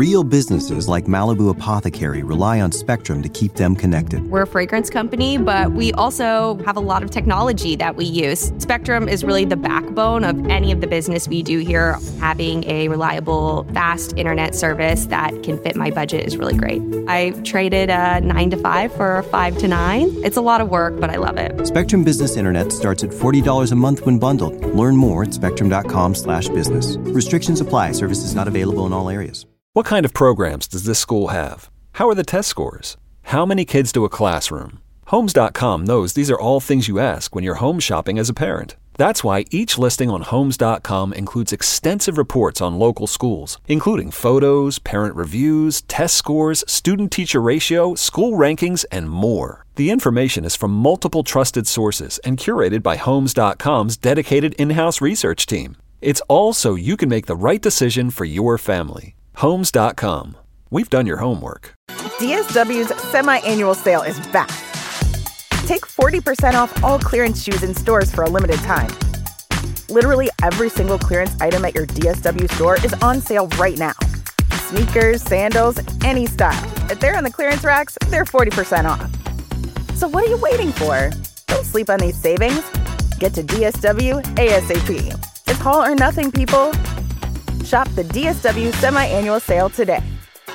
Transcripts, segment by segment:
Real businesses like Malibu Apothecary rely on Spectrum to keep them connected. We're a fragrance company, but we also have a lot of technology that we use. Spectrum is really the backbone of any of the business we do here. Having a reliable, fast internet service that can fit my budget is really great. I traded a 9 to 5 for a 5 to 9. It's a lot of work, but I love it. Spectrum Business Internet starts at $40 a month when bundled. Learn more at spectrum.com/business. Restrictions apply. Services not available in all areas. What kind of programs does this school have? How are the test scores? How many kids do a classroom? Homes.com knows these are all things you ask when you're home shopping as a parent. That's why each listing on Homes.com includes extensive reports on local schools, including photos, parent reviews, test scores, student-teacher ratio, school rankings, and more. The information is from multiple trusted sources and curated by Homes.com's dedicated in-house research team. It's all so you can make the right decision for your family. Homes.com. We've done your homework. DSW's semi-annual sale is back. Take 40% off all clearance shoes in stores for a limited time. Literally every single clearance item at your DSW store is on sale right now. Sneakers, sandals, any style. If they're on the clearance racks, they're 40% off. So what are you waiting for? Don't sleep on these savings. Get to DSW ASAP. It's all or nothing, people. Shop the DSW semi-annual sale today.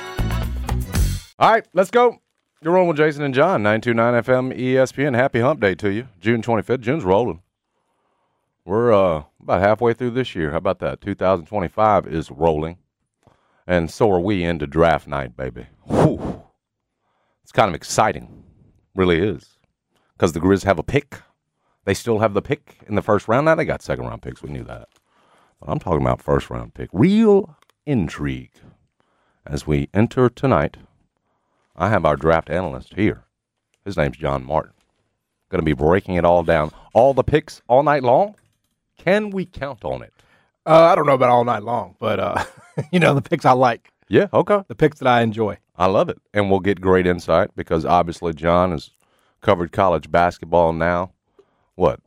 All right, let's go. You're rolling with Jason and John, 929 FM ESPN. Happy hump day to you. June 25th. June's rolling. We're about halfway through this year. How about that? 2025 is rolling. And so are we into draft night, baby. Whew. It's kind of exciting. Really is. Because the Grizz have a pick. They still have the pick in the first round. Now they got second-round picks. We knew that. But I'm talking about first-round pick. Real intrigue. As we enter tonight, I have our draft analyst here. His name's John Martin. Going to be breaking it all down. All the picks all night long? Can we count on it? I don't know about all night long, but, the picks I like. Yeah, okay. The picks that I enjoy. I love it. And we'll get great insight because obviously John has covered college basketball now. What?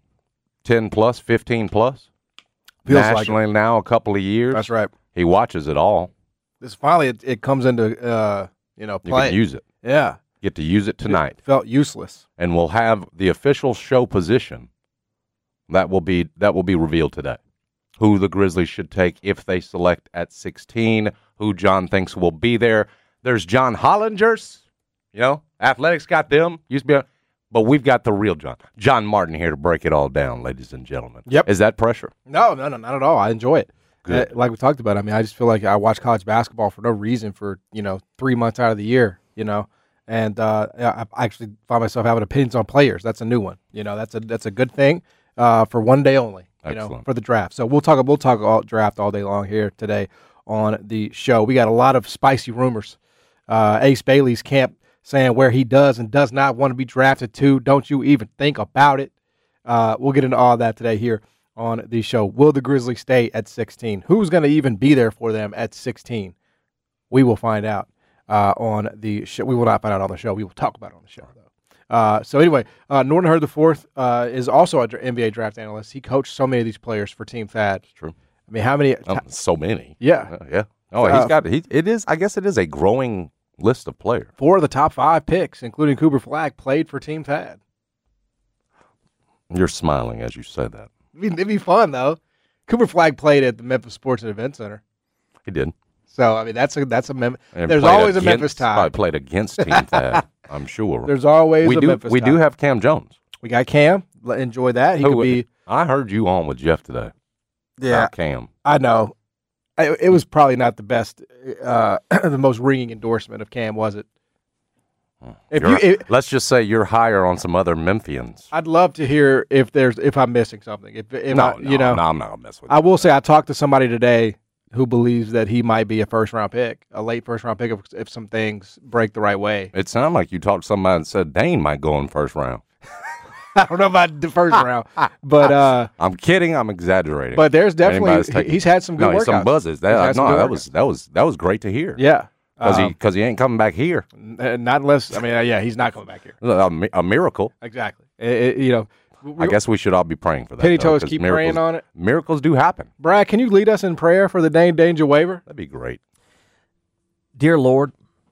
10 plus, 15 plus? Feels nationally like now a couple of years. That's right. He watches it all. This finally it comes into play. You can use it. Yeah. Get to use it tonight. It felt useless. And we'll have the official show position that will be revealed today. Who the Grizzlies should take if they select at 16, who John thinks will be there. There's John Hollingers. Athletics got them. Used to be but we've got the real John. John Martin here to break it all down, ladies and gentlemen. Yep. Is that pressure? No, not at all. I enjoy it. Good. Like we talked about, I just feel like I watch college basketball for no reason for, 3 months out of the year, and I actually find myself having opinions on players. That's a new one. That's a good thing for one day only, for the draft. So we'll talk all draft all day long here today on the show. We got a lot of spicy rumors. Ace Bailey's camp saying where he does and does not want to be drafted to. Don't you even think about it. We'll get into all that today here on the show. Will the Grizzlies stay at 16? Who's going to even be there for them at 16? We will find out on the show. We will not find out on the show. We will talk about it on the show, though. So anyway, Norton Hurd IV is also an NBA draft analyst. He coached so many of these players for Team Thad. It's true. How many? So many. Yeah. Yeah. Oh, it is. I guess it is a growing list of players. 4 of the top 5 picks, including Cooper Flagg, played for Team Thad. You're smiling as you say that. It'd be fun, though. Cooper Flagg played at the Memphis Sports and Event Center. He did. So, that's a there's always a Memphis tie. Probably played against Team Thad, I'm sure. There's always a Memphis tie. We do have Cam Jones. We got Cam. Enjoy that. He could be. I heard you on with Jeff today. Yeah. Cam. I know. It was probably not the best, the most ringing endorsement of Cam, was it? Let's just say you're higher on some other Memphians. I'd love to hear if I'm missing something. I'm not gonna mess with you. I will say I talked to somebody today who believes that he might be a first-round pick, a late first-round pick if some things break the right way. It sounded like you talked to somebody and said Dane might go in first round. I don't know about the first round, but I'm kidding. I'm exaggerating. But there's definitely he's had some good workouts. Some buzzes. That was great to hear. Yeah, because he ain't coming back here. Not unless he's not coming back here. A miracle. Exactly. I guess we should all be praying for that. Penny toes, keep praying on it. Miracles do happen. Brad, can you lead us in prayer for the Dane Danger waiver? That'd be great. Dear Lord,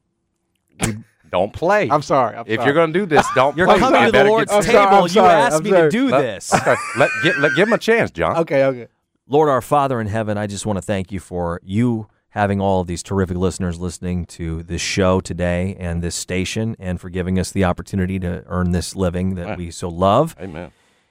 Don't play. I'm sorry. If you're going to do this, don't you're play. coming You to the better Lord's get- table. I'm You sorry, asked I'm me to sorry. do this. Okay, give him a chance, John. Okay. Lord, our Father in heaven, I just want to thank you for you having all of these terrific listeners listening to this show today and this station, and for giving us the opportunity to earn this living that we so love. Amen.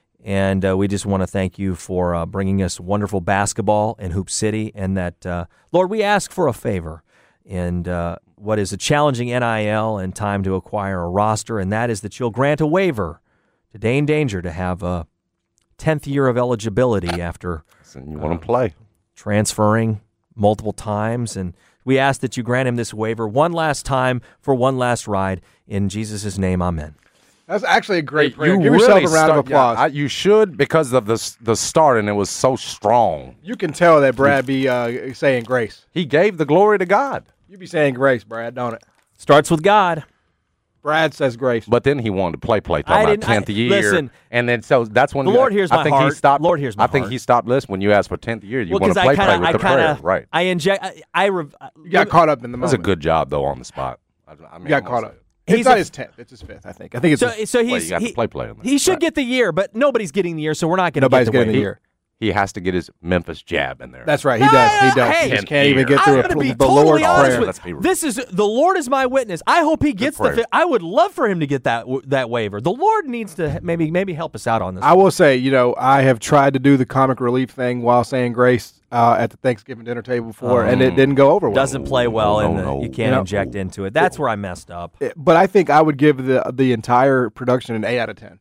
And we just want to thank you for bringing us wonderful basketball in Hoop City. And that, Lord, we ask for a favor in what is a challenging NIL and time to acquire a roster, and that is that you'll grant a waiver to Dane Danger to have a 10th year of eligibility after You want to play. transferring multiple times. And we ask that you grant him this waiver one last time for one last ride. In Jesus' name, amen. That's actually a great prayer. You Give yourself a really round of start- applause. yeah, you should, because of the start, and it was so strong. You can tell that Brad be saying grace. He gave the glory to God. You be saying grace, Brad, don't it? Starts with God. Brad says grace. But then he wanted to play I talking about didn't- 10th year. listen, and then so that's when the Lord hears I my think heart. He stopped, Lord hears my I think heart. he stopped listening when you asked for 10th year. You Well, want to 'cause play with the prayer, right? I inject. You got caught up in the That was moment. a good job, though, on the spot. I mean, You got I'm gonna caught say up. it. It's He's not a- his 10th. It's his 5th, I think. I think it's So, his, so Well, he's you got he, to play on that. he should get the year, but nobody's getting the year, so we're not going to nobody's get the getting the waiver. year. He has to get his Memphis jab in there. That's right. He does. He does. Hey, He just can't even year. get I'm through going to be the totally Lord's honest prayer. with Let's be you. real. This is the Lord is my witness. I hope he gets the. prayer. I would love for him to get that waiver. The Lord needs to maybe help us out on this. I will say, I have tried to do the comic relief thing while saying grace at the Thanksgiving dinner table before, and it didn't go over well. Doesn't play well, No, and no. you can't inject into it. That's where I messed up. But I think I would give the entire production an 8 out of 10.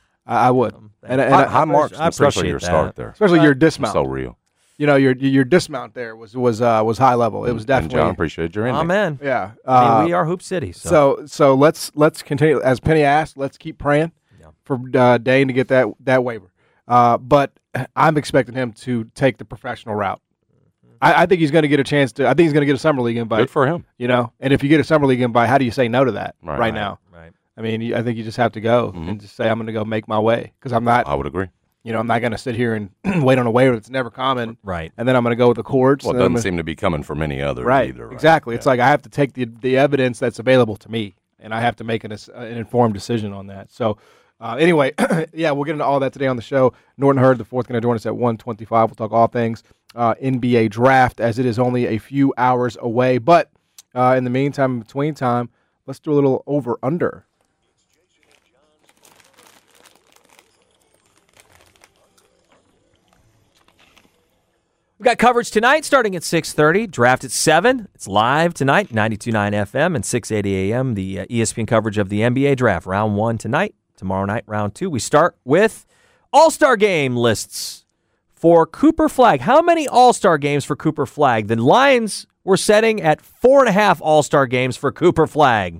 I would. And High marks, I especially appreciate your that. start there. especially your dismount. So real. Your dismount there was high level. It was And definitely. John, appreciate your ending. Amen. Yeah. I mean, we are Hoop City. So let's continue. As Penny asked, let's keep praying for Dane to get that waiver. But I'm expecting him to take the professional route. I think he's going to get a chance to. I think he's going to get a summer league invite. Good for him. And if you get a summer league invite, how do you say no to that Right. now? Right. I mean, I think you just have to go and just say I'm going to go make my way because I'm not. I would agree. I'm not going to sit here and wait on a waiver that's never common. Right. And then I'm going to go with the courts. Well, it and then I'm doesn't gonna- seem to be coming from any other Right, either. Right? exactly. Yeah. It's like I have to take the evidence that's available to me, and I have to make an informed decision on that. So, anyway, we'll get into all that today on the show. Norton Hurd, the fourth, going to join us at 1:25. We'll talk all things NBA draft, as it is only a few hours away. But in the meantime, in between time, let's do a little over-under. We've got coverage tonight starting at 6:30. Draft at 7. It's live tonight, 92.9 FM and 6:80 AM. The ESPN coverage of the NBA draft. Round 1 tonight. Tomorrow night, round 2. We start with All-Star game lists for Cooper Flagg. How many All-Star games for Cooper Flagg? The Lions were setting at 4.5 All-Star games for Cooper Flagg.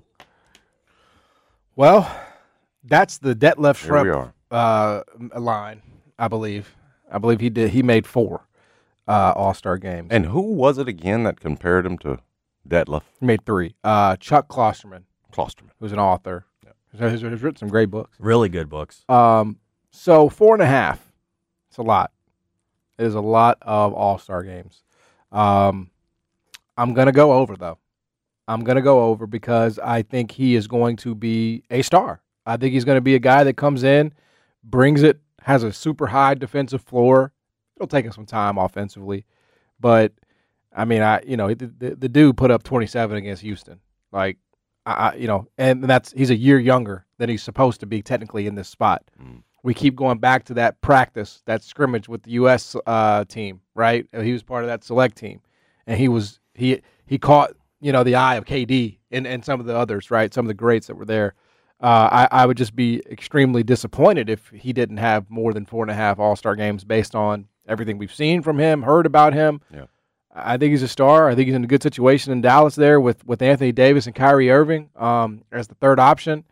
Well, that's the Detlef Here we Schrempf line, I believe. I believe he did. He made 4 All-Star games. And who was it again that compared him to Detlef He made 3. Chuck Klosterman, Klosterman? who's an author, has written some great books. Really good books. So 4.5. It's a lot. It is a lot of All-Star games. I'm going to go over, though. I'm going to go over because I think he is going to be a star. I think he's going to be a guy that comes in, brings it, has a super high defensive floor. It'll take him some time offensively. But, I mean, the dude put up 27 against Houston. Like, and he's a year younger than he's supposed to be technically in this spot. We keep going back to that practice, that scrimmage with the U.S. Team, right? He was part of that select team, and he caught the eye of KD and some of the others, right? Some of the greats that were there. I would just be extremely disappointed if he didn't have more than 4.5 All-Star games based on everything we've seen from him, heard about him. Yeah. I think he's a star. I think he's in a good situation in Dallas there with Anthony Davis and Kyrie Irving as the third option.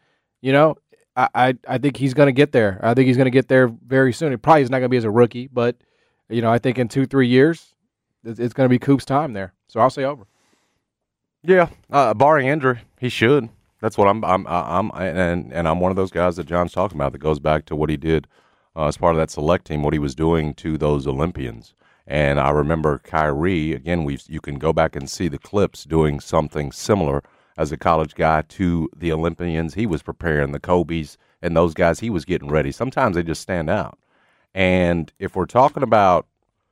I think he's going to get there. I think he's going to get there very soon. It probably is not going to be as a rookie, but I think in 2-3 years, it's going to be Coop's time there. So I'll say over. Yeah, barring injury, he should. That's what I'm one of those guys that John's talking about that goes back to what he did as part of that select team, what he was doing to those Olympians. And I remember Kyrie, again, you can go back and see the clips doing something similar as a college guy to the Olympians. He was preparing, the Kobe's and those guys, he was getting ready. Sometimes they just stand out. And if we're talking about,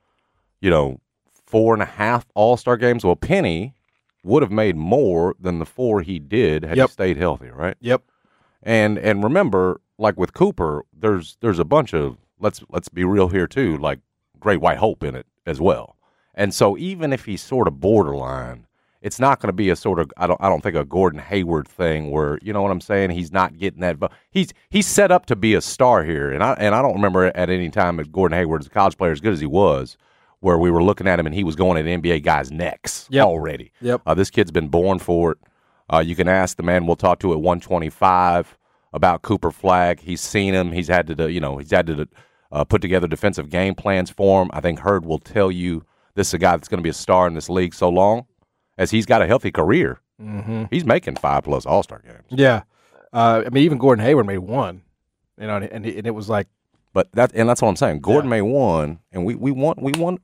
4.5 All-Star games, well, Penny would have made more than the 4 he did had he stayed healthy, right? Yep. And remember, like with Cooper, there's a bunch of, let's be real here too, like Great White Hope in it as well. And so even if he's sort of borderline, it's not going to be a sort of, I don't think a Gordon Hayward thing where, you know what I'm saying, he's not getting that. He's set up to be a star here. And I don't remember at any time that Gordon Hayward as a college player, as good as he was, where we were looking at him and he was going at NBA guys' necks already. Yep. This kid's been born for it. You can ask the man we'll talk to at 125 about Cooper Flagg. He's seen him. He's had to put together defensive game plans for him. I think Hurd will tell you this is a guy that's going to be a star in this league so long as he's got a healthy career. Mm-hmm. He's making 5+ All-Star games. Yeah. Even Gordon Hayward made 1, and it was like. But that's what I'm saying. Gordon made 1, and we want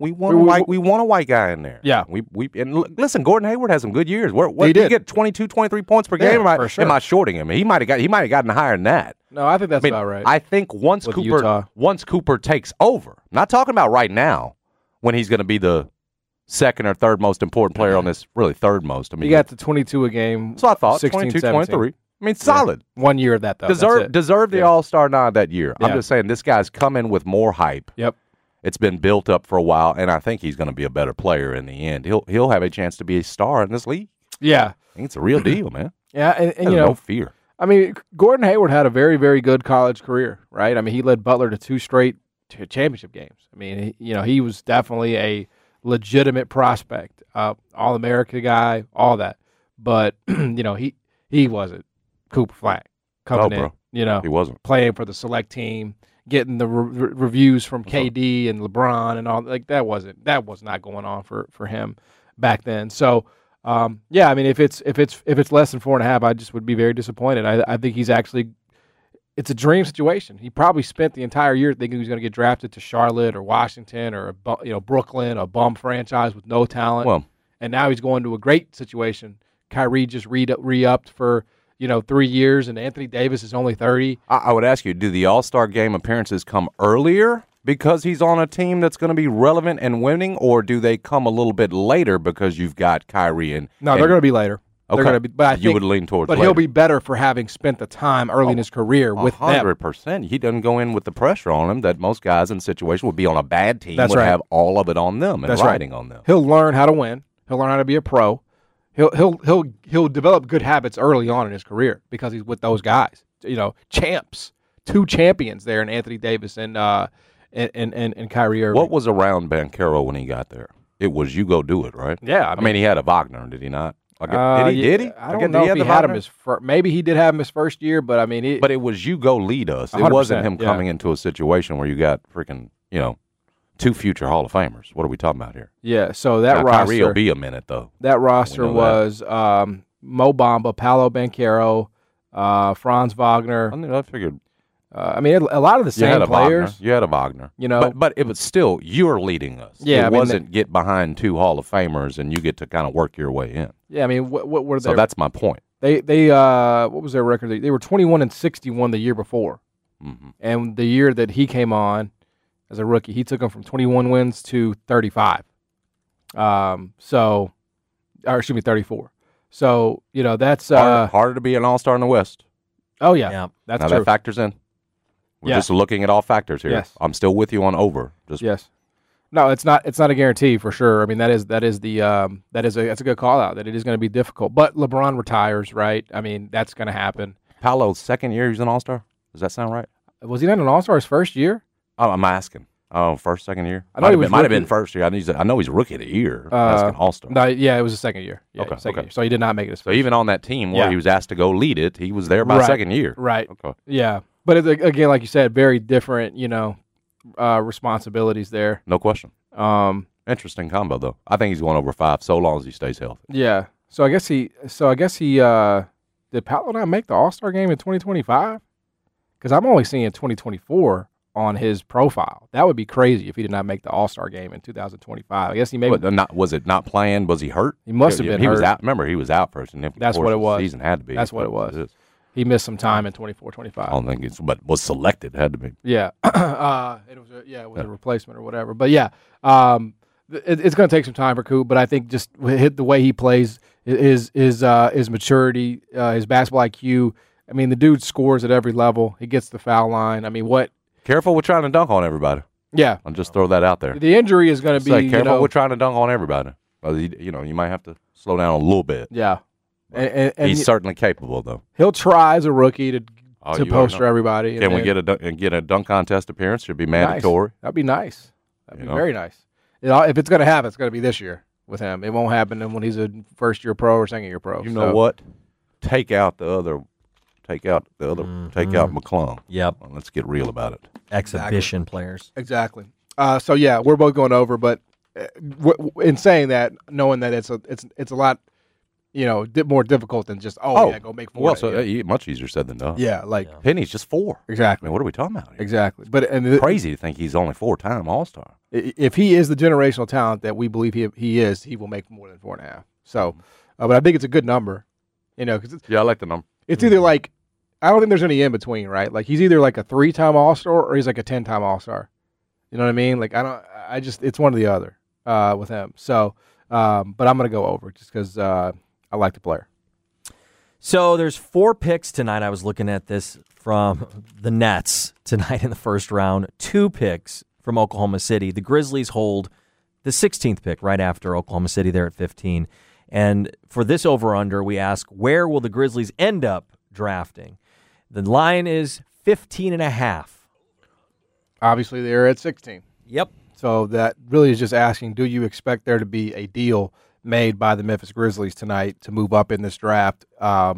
a white guy in there. Yeah. Listen, Gordon Hayward has some good years. He did. He get 22, 23 points per game. For sure. Am I shorting him? He might have gotten higher than that. No, I think that's about right. I think once Cooper takes over, I'm not talking about right now when he's going to be the second or third most important player on this, really third most. He got to 22 a game. So I thought 16, 22, 17. 23. I mean, solid. 1 year of that, though. Deserved the All-Star nod that year. Yeah. I'm just saying this guy's come in with more hype. Yep. It's been built up for a while, and I think he's going to be a better player in the end. He'll have a chance to be a star in this league. Yeah. I think it's a real deal, man. Yeah, and no fear. I mean, Gordon Hayward had a very, very good college career, right? I mean, he led Butler to 2 straight championship games. I mean, he was definitely a legitimate prospect, All-America guy, all that. But he wasn't Cooper Flagg coming in. He wasn't playing for the select team, getting the reviews from KD and LeBron and all like that was not going on for him back then. So. I mean, if it's less than 4.5, I just would be very disappointed. I think it's a dream situation. He probably spent the entire year thinking he was going to get drafted to Charlotte or Washington or Brooklyn, a bum franchise with no talent. Well, and now he's going to a great situation. Kyrie just re-upped for 3 years, and Anthony Davis is only 30. I would ask you, do the All-Star game appearances come earlier because he's on a team that's going to be relevant and winning, or do they come a little bit later because you've got Kyrie and? No, they're going to be later. Okay, they're going to be, but I think you would lean towards. But later. he'll be better for having spent the time early in his career with 100%. He doesn't go in with the pressure on him that most guys in the situation would be on a bad team. That's would right. have all of it on them and That's riding right. on them. He'll learn how to win. He'll learn how to be a pro. He'll develop good habits early on in his career because he's with those guys. Champs, 2 champions there in Anthony Davis and Kyrie Irving. What was around Banchero when he got there? It was you go do it, right? Yeah, I mean he had a Wagner, did he not? Did he? I don't know if he had him maybe he did have him his first year, but I mean, but it was you go lead us. It wasn't him coming into a situation where you got freaking 2 future Hall of Famers. What are we talking about here? Yeah, so that roster. Kyrie will be a minute though. That roster was Mo Bamba, Paolo Banchero, Franz Wagner. I figured. A lot of the same players. You had a Wagner. But it was still you're leading us. Yeah, it wasn't get behind 2 Hall of Famers and you get to kind of work your way in. Yeah, I mean, what were they? So that's my point. They what was their record? They were 21-61 the year before, and the year that he came on as a rookie, he took them from 21 wins to 35. 34. So that's harder to be an All-Star in the West. Oh yeah. That's now true. That factors in. We're just looking at all factors here. Yes. I'm still with you on over. Yes. No, it's not a guarantee for sure. I mean, that's a good call out that it is going to be difficult. But LeBron retires, right? I mean, that's going to happen. Paolo's second year he's an All-Star? Does that sound right? Was he not an All-Star his first year? Oh, I'm asking. Oh, first, second year? I know he might have been first year. I know he's rookie of the year. Asking All-Star. No, yeah, it was his second year. Yeah, okay. Year. So he did not make it his first So even on that team where he was asked to go lead it, he was there by second year. Right. Okay. Yeah. But again, like you said, very different, responsibilities there. No question. Interesting combo though. I think he's going over 5 so long as he stays healthy. Yeah. So I guess he did Paolo not make the All-Star game in 2025? Because I'm only seeing 2024 on his profile. That would be crazy if he did not make the All-Star game in 2025. I guess he maybe was it not playing? Was he hurt? He must have been He hurt. was out. Remember, he was out for a significant That's what it was. The season had to be. That's what it was. He missed some time in 24-25. I don't think it's, but was selected. Had to be. Yeah, it was a replacement or whatever. But yeah, it's going to take some time for Coop. But I think just the way he plays, his maturity, his basketball IQ. I mean, the dude scores at every level. He gets the foul line. I mean, what? Careful with trying to dunk on everybody. Yeah, I'll just throw that out there. The injury is going to be careful with trying to dunk on everybody. You might have to slow down a little bit. Yeah, and he's certainly capable, though. He'll try as a rookie to poster everybody. Can we get a dunk contest appearance? Should be mandatory. That'd be nice. That'd be very nice. If it's going to happen, it's going to be this year with him. It won't happen when he's a first-year pro or second-year pro. You know what? Take out McClung. Yep. Well, let's get real about it. Exhibition players. Exactly. So yeah, we're both going over, but in saying that, knowing that it's a lot, more difficult than just go make 4. Well, so much easier said than done. Yeah, Penny's just 4. Exactly. I mean, what are we talking about here? Exactly. But crazy to think he's only 4-time All-Star. If he is the generational talent that we believe he is, he will make more than 4.5. So, but I think it's a good number. Cause I like the number. It's either I don't think there's any in between, right? Like he's either like a 3-time All-Star or he's like a 10-time All-Star. You know what I mean? Like it's one or the other with him. So, but I'm gonna go over just because I like the player. So there's 4 picks tonight. I was looking at this from the Nets tonight in the first round. 2 picks from Oklahoma City. The Grizzlies hold the 16th pick right after Oklahoma City. They're at 15. And for this over-under, we ask, where will the Grizzlies end up drafting? The line is 15.5. Obviously, they're at 16. Yep. So that really is just asking, do you expect there to be a deal made by the Memphis Grizzlies tonight to move up in this draft? I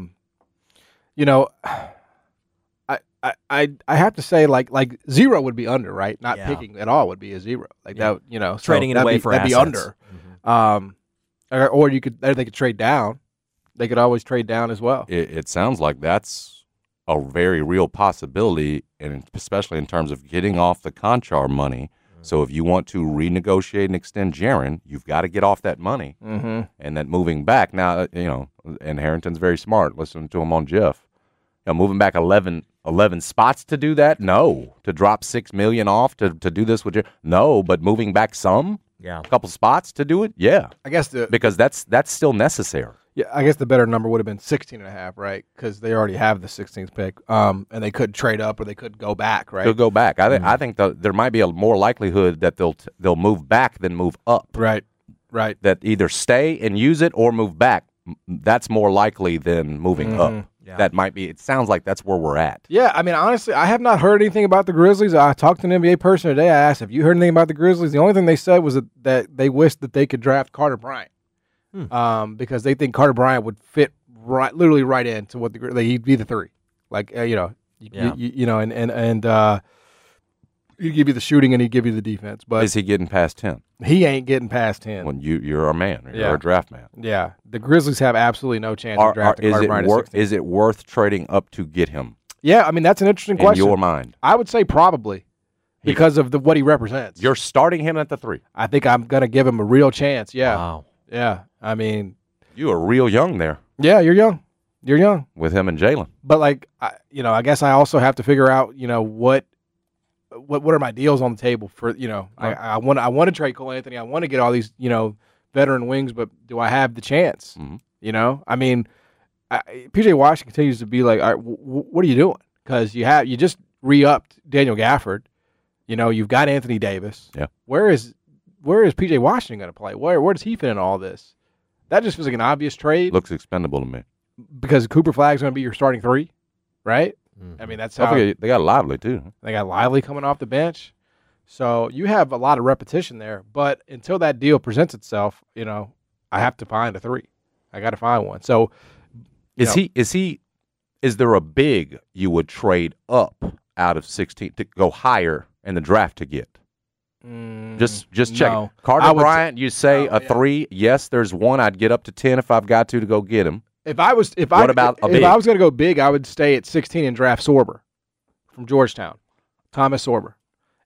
have to say, like 0 would be under, right? Not picking at all would be a 0. That, trading it away for that'd assets. Be under. Or they could trade down. They could always trade down as well. It sounds like that's a very real possibility, and especially in terms of getting off the Conchar money. So if you want to renegotiate and extend Jaren, you've got to get off that money. Mm-hmm. And then moving back now, and Harrington's very smart. Listen to him on Jeff. Moving back 11 spots to do that? No. To drop $6 million off to do this with Jaren? No. But moving back a couple spots to do it? Yeah. I guess because that's still necessary. Yeah, I guess the better number would have been 16.5, right? Because they already have the 16th pick, and they could trade up or they could go back, right? They'll go back. I think there might be a more likelihood that they'll move back than move up. Right. That either stay and use it or move back. That's more likely than moving up. Yeah. That might be. It sounds like that's where we're at. Yeah, I mean, honestly, I have not heard anything about the Grizzlies. I talked to an NBA person today. I asked, have you heard anything about the Grizzlies? The only thing they said was that they wished that they could draft Carter Bryant. Because they think Carter Bryant would fit literally right into what he'd be the 3, he'd give you the shooting and he'd give you the defense. But is he getting past 10? He ain't getting past 10. When you're a man, you're a draft man. Yeah, the Grizzlies have absolutely no chance of drafting Carter Bryant at 16. Is it worth trading up to get him? Yeah, I mean that's an interesting question. In your mind, I would say probably. Because of what he represents. You're starting him at the 3. I think I'm going to give him a real chance. Yeah. Wow. Yeah. I mean, you are real young there. Yeah, you're young. You're young. With him and Jalen. But I guess I also have to figure out, what are my deals on the table for, right. I want to trade Cole Anthony. I want to get all these, veteran wings, but do I have the chance? Mm-hmm. I mean, PJ Washington continues to be like, all right, what are you doing? Because you just re-upped Daniel Gafford. You've got Anthony Davis. Yeah. Where is PJ Washington going to play? Where does he fit in all this? That just feels like an obvious trade. Looks expendable to me. Because Cooper Flagg's going to be your starting 3, right? Mm-hmm. I mean, that's how they got Lively too. They got Lively coming off the bench, so you have a lot of repetition there. But until that deal presents itself, I have to find a 3. I got to find one. So, is there a big you would trade up out of 16 to go higher in the draft to get? Just check. No. Carter Bryant, you say a 3. Yes, there's one I'd get up to 10 if I've got to go get him. If I was going to go big, I would stay at 16 and draft Sorber from Georgetown, Thomas Sorber.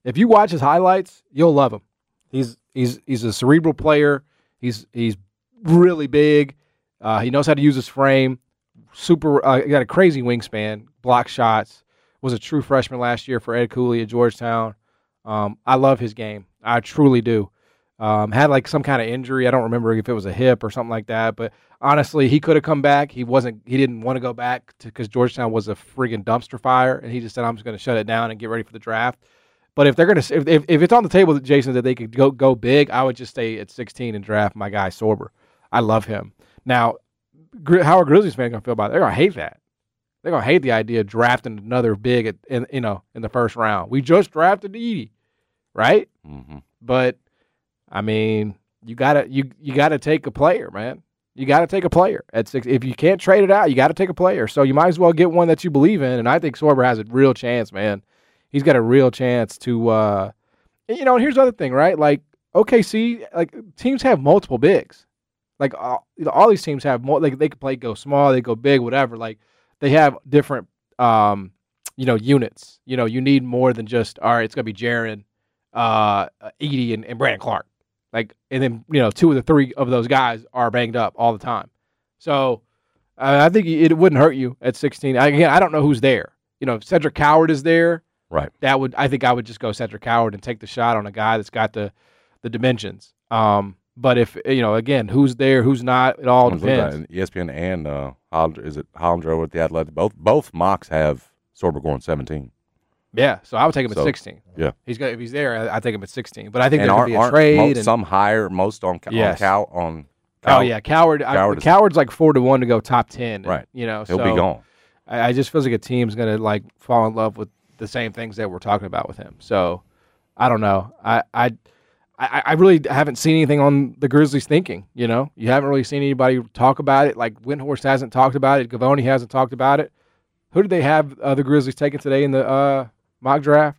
If you watch his highlights, you'll love him. He's a cerebral player. He's really big. He knows how to use his frame. Super. He got a crazy wingspan. Block shots. Was a true freshman last year for Ed Cooley at Georgetown. I love his game. I truly do. Had like some kind of injury. I don't remember if it was a hip or something like that. But honestly, he could have come back. He didn't want to go back because Georgetown was a friggin' dumpster fire, and he just said, "I'm just going to shut it down and get ready for the draft." But if they're gonna, if it's on the table, Jason, that they could go big, I would just stay at 16 and draft my guy Sorber. I love him. Now, how are Grizzlies fans gonna feel about it? They're gonna hate that. They're gonna hate the idea of drafting another big in the first round. We just drafted Edey, right? Mm-hmm. But I mean, you gotta take a player, man. You got to take a player at 6. If you can't trade it out, you got to take a player. So you might as well get one that you believe in. And I think Sorber has a real chance, man. He's got a real chance to, and here's the other thing, right? Like OKC, like teams have multiple bigs. Like all these teams have more. Like they can go small, they go big, whatever. Like they have different, units. You need more than just all right. It's gonna be Jaren, Edey, and Brandon Clark. Like, and then 2 of the 3 of those guys are banged up all the time. So I think it wouldn't hurt you at 16. Again, I don't know who's there. If Cedric Coward is there. Right. I think I would just go Cedric Coward and take the shot on a guy that's got the dimensions. But if again, who's there, who's not, it all depends. ESPN and Hollander with the Athletic, both mocks have Sorber going 17. Yeah, so I would take him at 16. Yeah, if he's there, I take him at 16. But I think there could be a trade. Some higher, most on yes. on. Oh yeah, Coward's like 4-1 to go top 10. Right. He'll be gone. I just feel like a team's gonna like fall in love with the same things that we're talking about with him. So I don't know. I really haven't seen anything on the Grizzlies thinking. You haven't really seen anybody talk about it. Like Windhorst hasn't talked about it. Gavoni hasn't talked about it. Who did they have the Grizzlies taking today in the mock draft?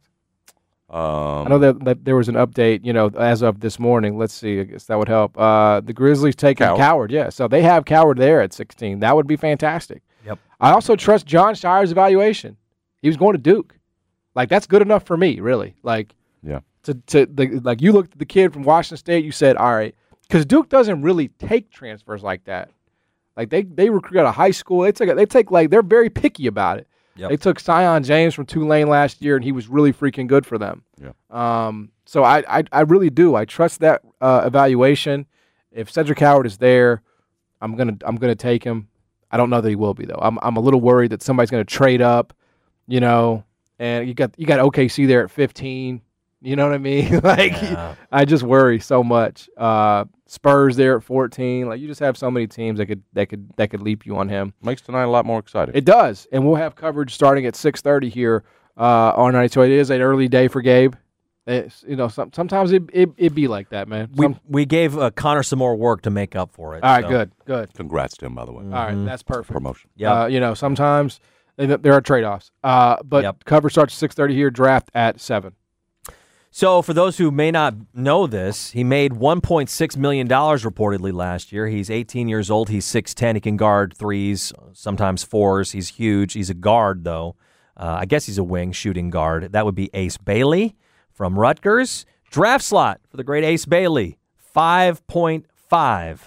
I know that there was an update, as of this morning. Let's see. I guess that would help. The Grizzlies taking Coward. Yeah, so they have Coward there at 16. That would be fantastic. Yep. I also trust John Shire's evaluation. He was going to Duke. Like, that's good enough for me, really. Like, yeah. Like you looked at the kid from Washington State, you said, all right, because Duke doesn't really take transfers like that. Like they recruit out of high school. They're very picky about it. Yep. They took Sion James from Tulane last year, and he was really freaking good for them. Yeah. So I really do. I trust that evaluation. If Cedric Coward is there, I'm gonna take him. I don't know that he will be though. I'm a little worried that somebody's gonna trade up, and you got OKC there at 15. You know what I mean? I just worry so much. Spurs there at 14. Like you just have so many teams that could leap you on him. Makes tonight a lot more exciting. It does, and we'll have coverage starting at 6:30 here on 92. It is an early day for Gabe. Sometimes it be like that, man. We gave Connor some more work to make up for it. All right, good. Congrats to him, by the way. All right, that's perfect. Promotion. Yeah. Sometimes there are trade-offs. But coverage starts at 6:30 here. Draft at 7. So for those who may not know this, he made $1.6 million reportedly last year. He's 18 years old. He's 6'10". He can guard threes, sometimes fours. He's huge. He's a guard, though. I guess he's a wing shooting guard. That would be Ace Bailey from Rutgers. Draft slot for the great Ace Bailey, 5.5.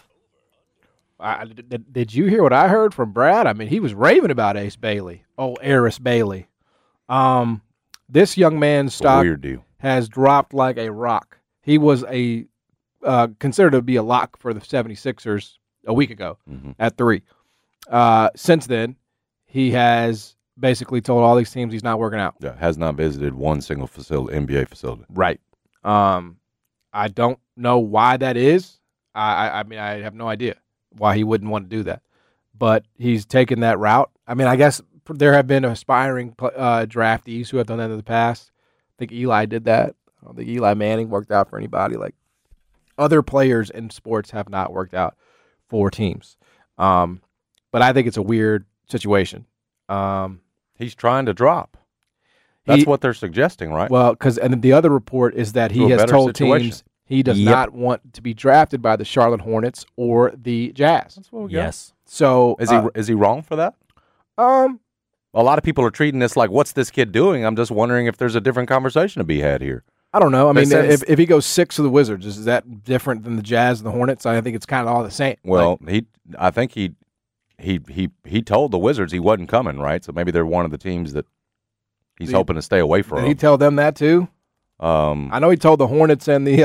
Did you hear what I heard from Brad? I mean, he was raving about Ace Bailey. Oh, Eris Bailey. This young man's stock Weird deal. Has dropped like a rock. He was considered to be a lock for the 76ers a week ago at 3. Since then, he has basically told all these teams he's not working out. Yeah, has not visited one single NBA facility. Right. I don't know why that is. I mean, I have no idea why he wouldn't want to do that. But he's taken that route. I mean, I guess there have been aspiring draftees who have done that in the past. I think Eli did that. I don't think Eli Manning worked out for anybody. Like other players in sports have not worked out for teams. But I think it's a weird situation. He's trying to drop. That's what they're suggesting, right? Well, and the other report is that he has told teams he does not want to be drafted by the Charlotte Hornets or the Jazz. That's what we got. Yes. So is he wrong for that? a lot of people are treating this like, what's this kid doing? I'm just wondering if there's a different conversation to be had here. I don't know. I mean, Makes sense. if he goes 6 to the Wizards, is that different than the Jazz and the Hornets? I think it's kind of all the same. Well, I think he told the Wizards he wasn't coming, right? So maybe they're one of the teams that he's hoping to stay away from. Did he tell them that too? I know he told the Hornets and the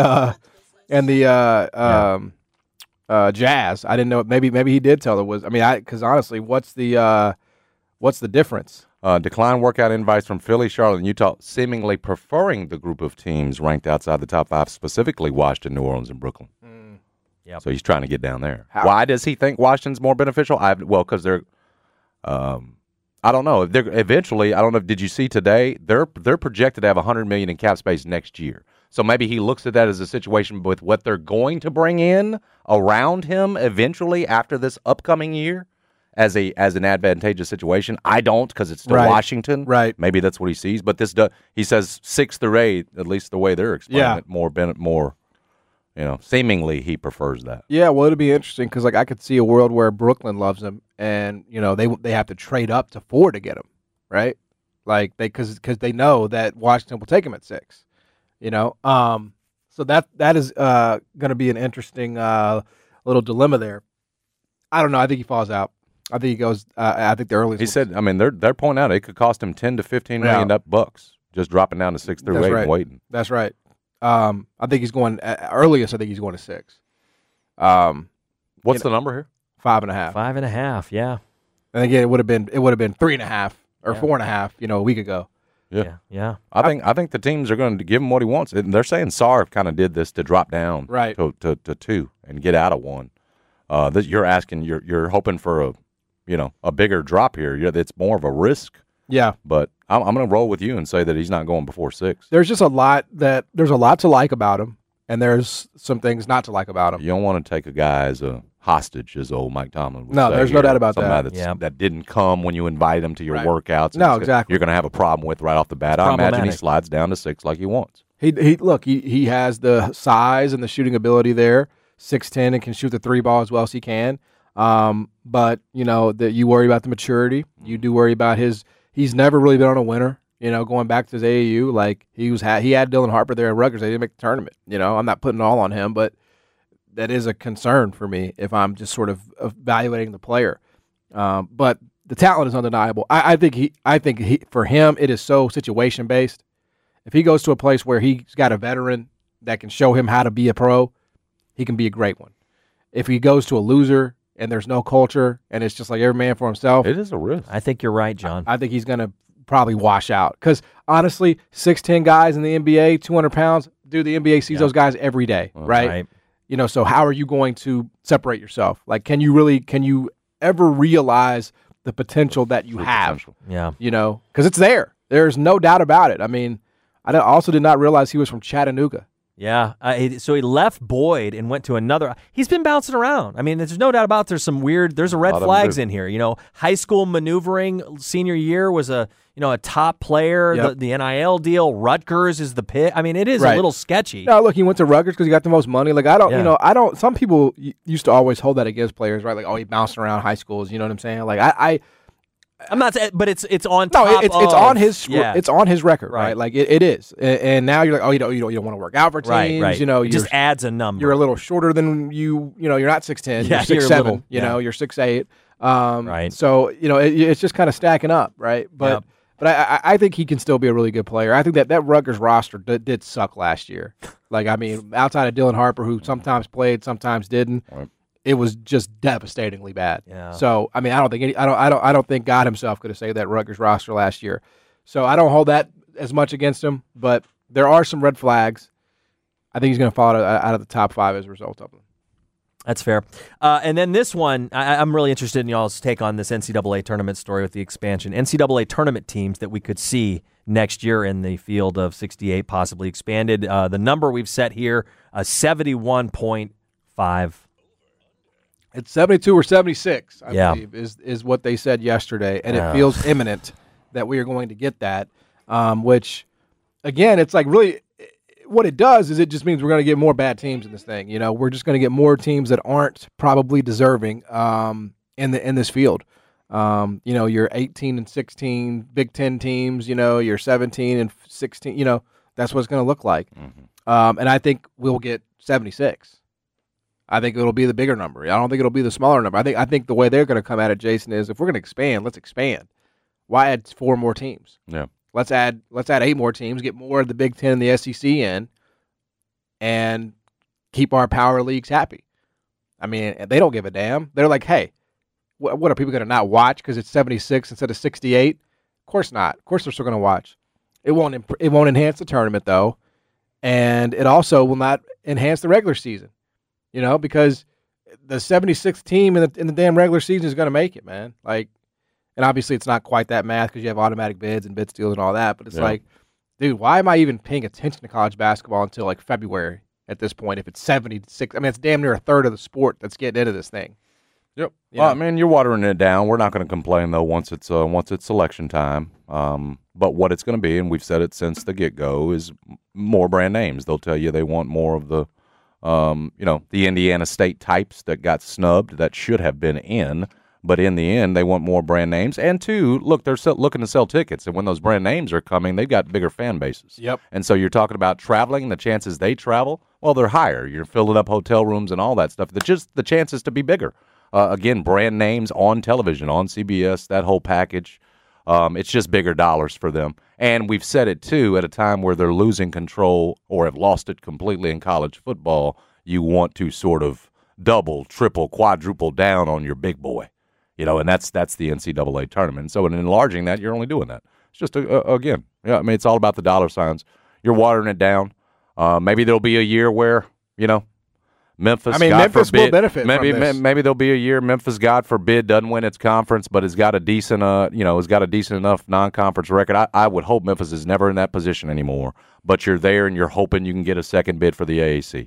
Jazz. I didn't know. Maybe he did tell the Wizards. I mean, because honestly, what's the difference? Decline workout invites from Philly, Charlotte, and Utah, seemingly preferring the group of teams ranked outside the top 5, specifically Washington, New Orleans, and Brooklyn. Yep. So he's trying to get down there. How? Why does he think Washington's more beneficial? Because they're, I don't know. They're eventually. I don't know. Did you see today? They're projected to have $100 million in cap space next year. So maybe he looks at that as a situation with what they're going to bring in around him eventually after this upcoming year. As an advantageous situation. I don't, because it's still Washington. Right. Maybe that's what he sees. But he says 6 through 8, at least the way they're explaining it, more. Seemingly he prefers that. Yeah, well, it'd be interesting because I could see a world where Brooklyn loves him, and they have to trade up to 4 to get him, right? Because they know that Washington will take him at 6. So that is going to be an interesting little dilemma there. I don't know. I think he falls out. I think he goes. I think the earliest. He said. I mean, they're pointing out it could cost him $10 to $15 million bucks just dropping down to 6 through 8 and waiting. That's right. I think he's going earliest. I think he's going to 6. What's the number here? 5.5. 5.5. Yeah. And again, it would have been 3.5 or 4.5. A week ago. Yeah. I think the teams are going to give him what he wants. And they're saying Sarr kind of did this to drop down to 2 and get out of 1. You're asking. You're hoping for a bigger drop here. It's more of a risk. Yeah. But I'm going to roll with you and say that he's not going before 6. There's just a lot to like about him, and there's some things not to like about him. You don't want to take a guy as a hostage, as old Mike Tomlin would say. No, there's no doubt about that. That didn't come when you invite him to your workouts. No, exactly. You're going to have a problem with right off the bat. I imagine he slides down to 6 like he wants. He has the size and the shooting ability there, 6'10", and can shoot the 3 ball as well as he can. But that you worry about the maturity. You do worry about he's never really been on a winner. Going back to his AAU, he had Dylan Harper there at Rutgers. They didn't make the tournament. I'm not putting it all on him, but that is a concern for me if I'm just sort of evaluating the player. But the talent is undeniable. I think for him it is so situation based. If he goes to a place where he's got a veteran that can show him how to be a pro, he can be a great one. If he goes to a loser and there's no culture and it's just like every man for himself, it is a risk. I think you're right, John. I think he's going to probably wash out. Because honestly, 6'10" guys in the NBA, 200 pounds, dude, the NBA sees those guys every day, right? So how are you going to separate yourself? Can you ever realize the potential that you have? Yeah. Because it's there. There's no doubt about it. I mean, I also did not realize he was from Chattanooga. Yeah, so he left Boyd and went to another. He's been bouncing around. I mean, there's no doubt about there's a red flags in here. High school maneuvering senior year was a top player. Yep. The NIL deal, Rutgers is the pick. I mean, it is a little sketchy. No, look, he went to Rutgers because he got the most money. I don't. Some people used to always hold that against players, right? He bounced around high schools. You know what I'm saying? I'm not, but it's on. No, top it's on his. Yeah. It's on his record, right? It is. And now you're like, you don't want to work out for teams. Right. It just adds a number. You're a little shorter than you. You're not 6'10". Yeah, you're 6'7". You're 6'8". Right. So it's just kind of stacking up, right? But I think he can still be a really good player. I think that Rutgers roster did suck last year. Outside of Dylan Harper, who sometimes played, sometimes didn't. Right. It was just devastatingly bad. Yeah. So I don't think God himself could have saved that Rutgers roster last year. So I don't hold that as much against him, but there are some red flags. I think he's going to fall out of the top 5 as a result of them. That's fair. And then this one, I'm really interested in y'all's take on this NCAA tournament story with the expansion. NCAA tournament teams that we could see next year in the field of 68, possibly expanded. The number we've set here, 71.5. It's 72 or 76, I believe, is what they said yesterday. And it feels imminent that we are going to get that, which, again, it's really what it does is it just means we're going to get more bad teams in this thing. We're just going to get more teams that aren't probably deserving in this field. Your 18 and 16 Big Ten teams, your 17 and 16, that's what it's going to look like. Mm-hmm. And I think we'll get 76. I think it'll be the bigger number. I don't think it'll be the smaller number. I think the way they're going to come at it, Jason, is if we're going to expand, let's expand. Why add 4 more teams? Yeah. Let's add 8 more teams, get more of the Big Ten and the SEC in, and keep our power leagues happy. I mean, they don't give a damn. They're like, hey, what are people going to not watch because it's 76 instead of 68? Of course not. Of course they're still going to watch. It won't enhance the tournament, though, and it also will not enhance the regular season, because the 76th team in the damn regular season is going to make it, man. And obviously it's not quite that math because you have automatic bids and bid steals and all that, but it's like, dude, why am I even paying attention to college basketball until February at this point if it's 76? I mean, it's damn near a third of the sport that's getting into this thing. Yep. Well, I mean, you're watering it down. We're not going to complain, though, once it's selection time. But what it's going to be, and we've said it since the get-go, is more brand names. They'll tell you they want more of the, the Indiana State types that got snubbed that should have been in. But in the end, they want more brand names. And two, look, they're looking to sell tickets. And when those brand names are coming, they've got bigger fan bases. Yep. And so you're talking about traveling, the chances they travel, well, they're higher. You're filling up hotel rooms and all that stuff. Just the chances to be bigger. Again, brand names on television, on CBS, that whole package. It's just bigger dollars for them. And we've said it, too, at a time where they're losing control or have lost it completely in college football, you want to sort of double, triple, quadruple down on your big boy. And that's the NCAA tournament. So in enlarging that, you're only doing that. It's just, again, it's all about the dollar signs. You're watering it down. Maybe there'll be a year where, Memphis, Memphis will benefit from this. Maybe there'll be a year Memphis, God forbid, doesn't win its conference, but has got a decent, enough non-conference record. I would hope Memphis is never in that position anymore. But you're there and you're hoping you can get a second bid for the AAC.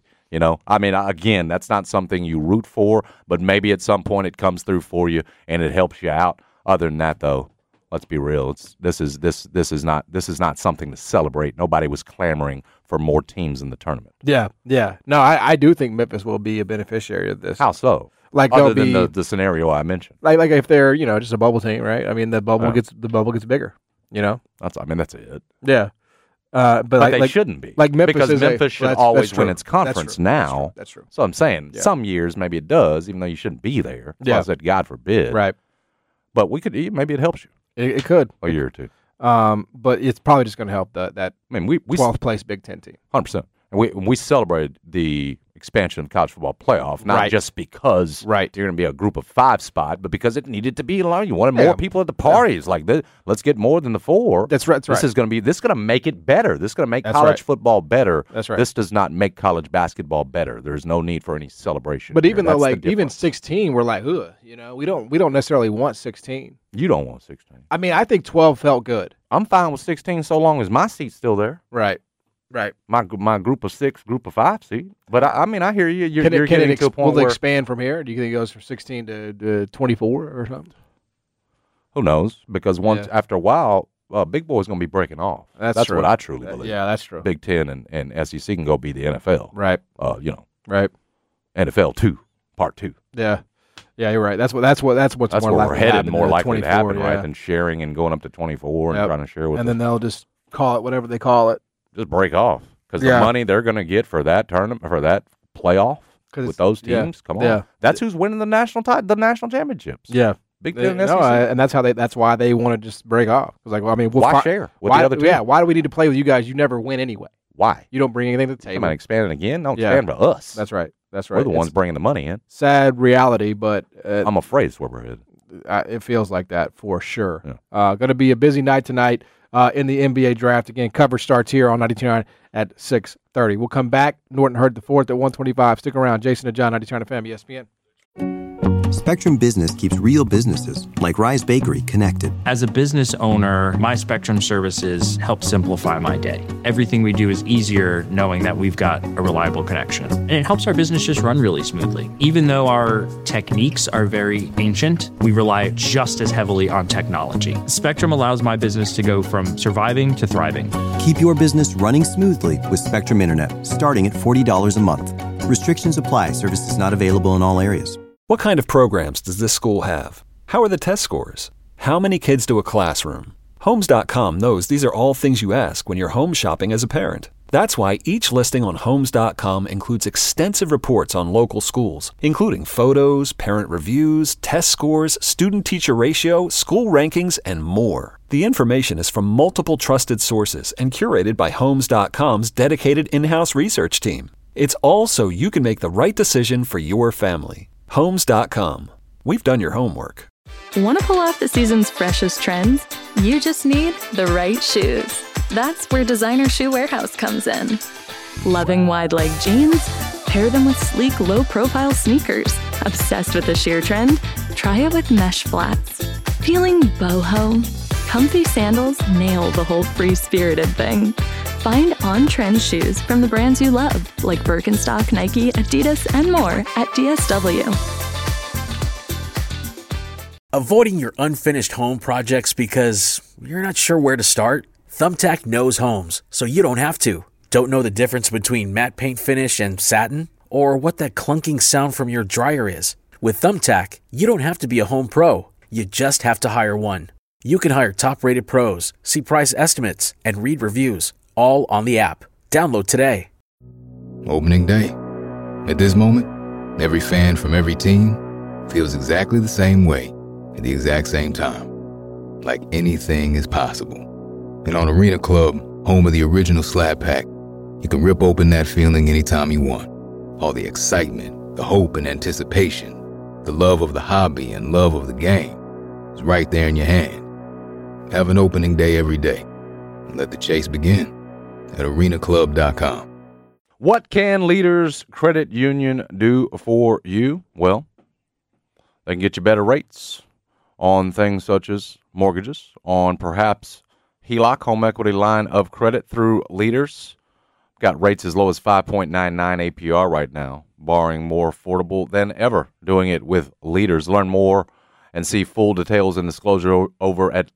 Again, that's not something you root for, but maybe at some point it comes through for you and it helps you out. Other than that, though, let's be real. This is not something to celebrate. Nobody was clamoring for more teams in the tournament. Yeah. No, I do think Memphis will be a beneficiary of this. How so? Other than the scenario I mentioned. Like if they're just a bubble team, right? I mean, the bubble gets bigger. That's it. Yeah. But they shouldn't be. Because Memphis should always win its conference now. That's true. So I'm saying some years maybe it does, even though you shouldn't be there. Yeah. I said, God forbid. Right. But maybe it helps you. It could. A year or two. But it's probably just going to help that we 12th place Big Ten team. 100%. And we celebrated the expansion of the college football playoff, not just because you're going to be a group of 5 spot, but because it needed to be alone. You wanted more people at the parties. Let's get more than the 4. That's right. This is going to make it better. This is going to make college football better. That's right. This does not make college basketball better. There's no need for any celebration. But even though even 16, we're like, we don't necessarily want 16. You don't want 16. I mean, I think 12 felt good. I'm fine with 16 so long as my seat's still there. Right. My group of 6, group of 5 seat. But I hear you. You're getting to a point will where it expand from here? Do you think it goes from 16 to 24 or something? Who knows? Because after a while, Big Boy's going to be breaking off. That's true. What I truly believe. Yeah, that's true. Big Ten and SEC can go be the NFL. Right. Right. NFL 2, Part 2. Yeah. Yeah, you're right. That's what's more likely we're headed. More likely to happen, yeah. right? Than sharing and going up to 24 and trying to share with. And then they'll just call it whatever they call it. Just break off because the money they're going to get for that tournament, for that playoff with those teams. Come on, that's who's winning the national championships. Yeah, Big Ten. And that's why they want to just break off. It's why share with the other teams? Yeah, why do we need to play with you guys? You never win anyway. Why? You don't bring anything to the table. Come on, expand it again. Don't expand to us. That's right. We're the ones bringing the money in. Sad reality, but I'm afraid it's where we're headed. It feels like that for sure. Yeah. Going to be a busy night tonight in the NBA draft. Again, coverage starts here on 92.9 at 6:30. We'll come back. Norton Hurd the fourth at 1:25. Stick around. Jason and John, 92.9 FM, ESPN. Spectrum Business keeps real businesses, like Rise Bakery, connected. As a business owner, my Spectrum services help simplify my day. Everything we do is easier knowing that we've got a reliable connection. And it helps our business just run really smoothly. Even though our techniques are very ancient, we rely just as heavily on technology. Spectrum allows my business to go from surviving to thriving. Keep your business running smoothly with Spectrum Internet, starting at $40 a month. Restrictions apply. Services not available in all areas. What kind of programs does this school have? How are the test scores? How many kids to a classroom? Homes.com knows these are all things you ask when you're home shopping as a parent. That's why each listing on Homes.com includes extensive reports on local schools, including photos, parent reviews, test scores, student-teacher ratio, school rankings, and more. The information is from multiple trusted sources and curated by Homes.com's dedicated in-house research team. It's all so you can make the right decision for your family. Homes.com. We've done your homework. Want to pull off the season's freshest trends? You just need the right shoes. That's where Designer Shoe Warehouse comes in. Loving wide leg jeans? Pair them with sleek, low-profile sneakers. Obsessed with the sheer trend? Try it with mesh flats. Feeling boho? Comfy sandals nail the whole free-spirited thing. Find on-trend shoes from the brands you love, like Birkenstock, Nike, Adidas, and more at DSW. Avoiding your unfinished home projects because you're not sure where to start? Thumbtack knows homes, so you don't have to. Don't know the difference between matte paint finish and satin? Or what that clunking sound from your dryer is? With Thumbtack, you don't have to be a home pro. You just have to hire one. You can hire top-rated pros, see price estimates, and read reviews, all on the app. Download today. Opening day. At this moment, every fan from every team feels exactly the same way at the exact same time. Like anything is possible. And on Arena Club, home of the original Slab Pack, you can rip open that feeling anytime you want. All the excitement, the hope and anticipation, the love of the hobby and love of the game is right there in your hand. Have an opening day every day. And let the chase begin at arenaclub.com. What can Leaders Credit Union do for you? Well, they can get you better rates on things such as mortgages, on perhaps HELOC, home equity line of credit through Leaders. Got rates as low as 5.99 APR right now, borrowing more affordable than ever, doing it with Leaders. Learn more and see full details and disclosure over at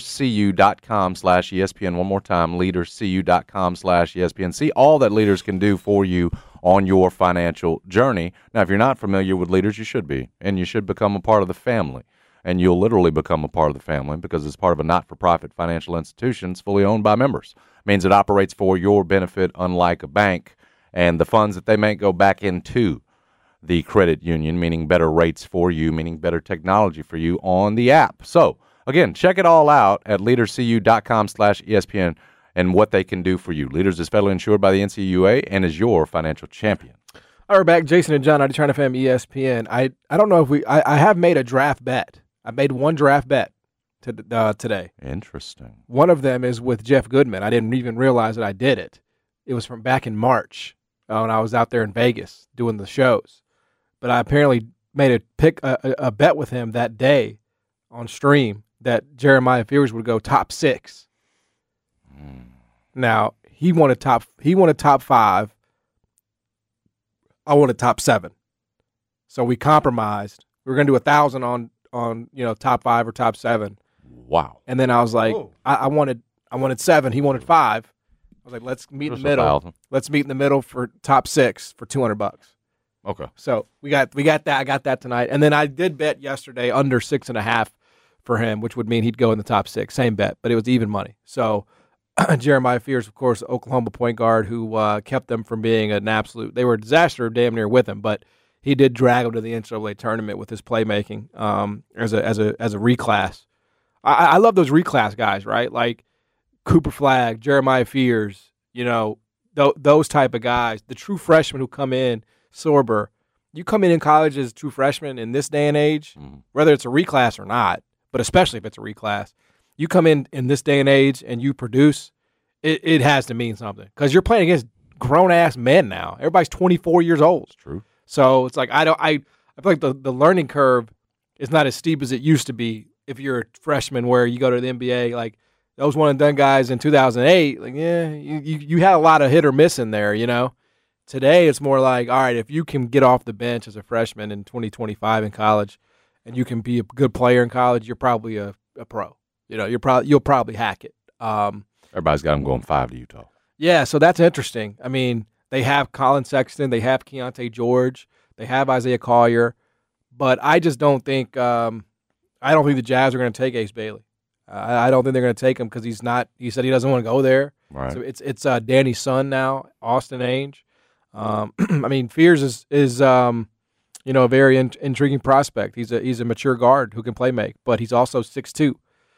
leaderscu.com/ESPN. One more time, leaderscu.com/ESPN. See all that Leaders can do for you on your financial journey. Now, if you're not familiar with Leaders, you should be, and you should become a part of the family. And you'll literally become a part of the family because it's part of a not-for-profit financial institution. It's fully owned by members. Means it operates for your benefit, unlike a bank. And the funds that they make go back into the credit union, meaning better rates for you, meaning better technology for you on the app. So, again, check it all out at leaderscu.com/ESPN and what they can do for you. Leaders is federally insured by the NCUA and is your financial champion. All right, we're back. Jason and John, 92.9 FM ESPN. I don't know if I have made a draft bet. I made one draft bet today. Interesting. One of them is with Jeff Goodman. I didn't even realize that I did it. It was from back in March when I was out there in Vegas doing the shows. But I apparently made a bet with him that day on stream that Jeremiah Fears would go top 6. Now he wanted top 5. I wanted top 7. So we compromised. We were going to do 1,000 on top 5 or top 7. Wow. And then I was like, I wanted 7. He wanted 5. I was like, let's meet in the middle. 1,000. Let's meet in the middle for top 6 for $200. Okay. So we got that. I got that tonight. And then I did bet yesterday under 6.5 for him, which would mean he'd go in the top 6. Same bet, but it was even money. So Jeremiah Fears, of course, Oklahoma point guard who kept them from being an absolute. They were a disaster damn near with him, but he did drag them to the NCAA tournament with his playmaking as a reclass. I love those reclass guys, right? Like Cooper Flagg, Jeremiah Fears, those type of guys. The true freshmen who come in, Sorber. You come in college as a true freshman in this day and age, whether it's a reclass or not, but especially if it's a reclass, you come in this day and age and you produce, it has to mean something because you're playing against grown-ass men now. Everybody's 24 years old. It's true. So it's like I feel like the learning curve is not as steep as it used to be if you're a freshman where you go to the NBA. Like those one-and-done guys in 2008, like, yeah, you had a lot of hit or miss in there, Today it's more like, all right, if you can get off the bench as a freshman in 2025 in college and you can be a good player in college, you're probably a pro. You'll probably hack it. Everybody's got them going 5 to Utah. Yeah, so that's interesting. I mean, they have Colin Sexton, they have Keontae George, they have Isaiah Collier, but I just don't think I don't think the Jazz are going to take Ace Bailey. I don't think they're going to take him because he's not. He said he doesn't want to go there. Right. So it's Danny's son now, Austin Ainge. I mean, Fears is a very intriguing prospect. He's a mature guard who can play make, but he's also 6'2".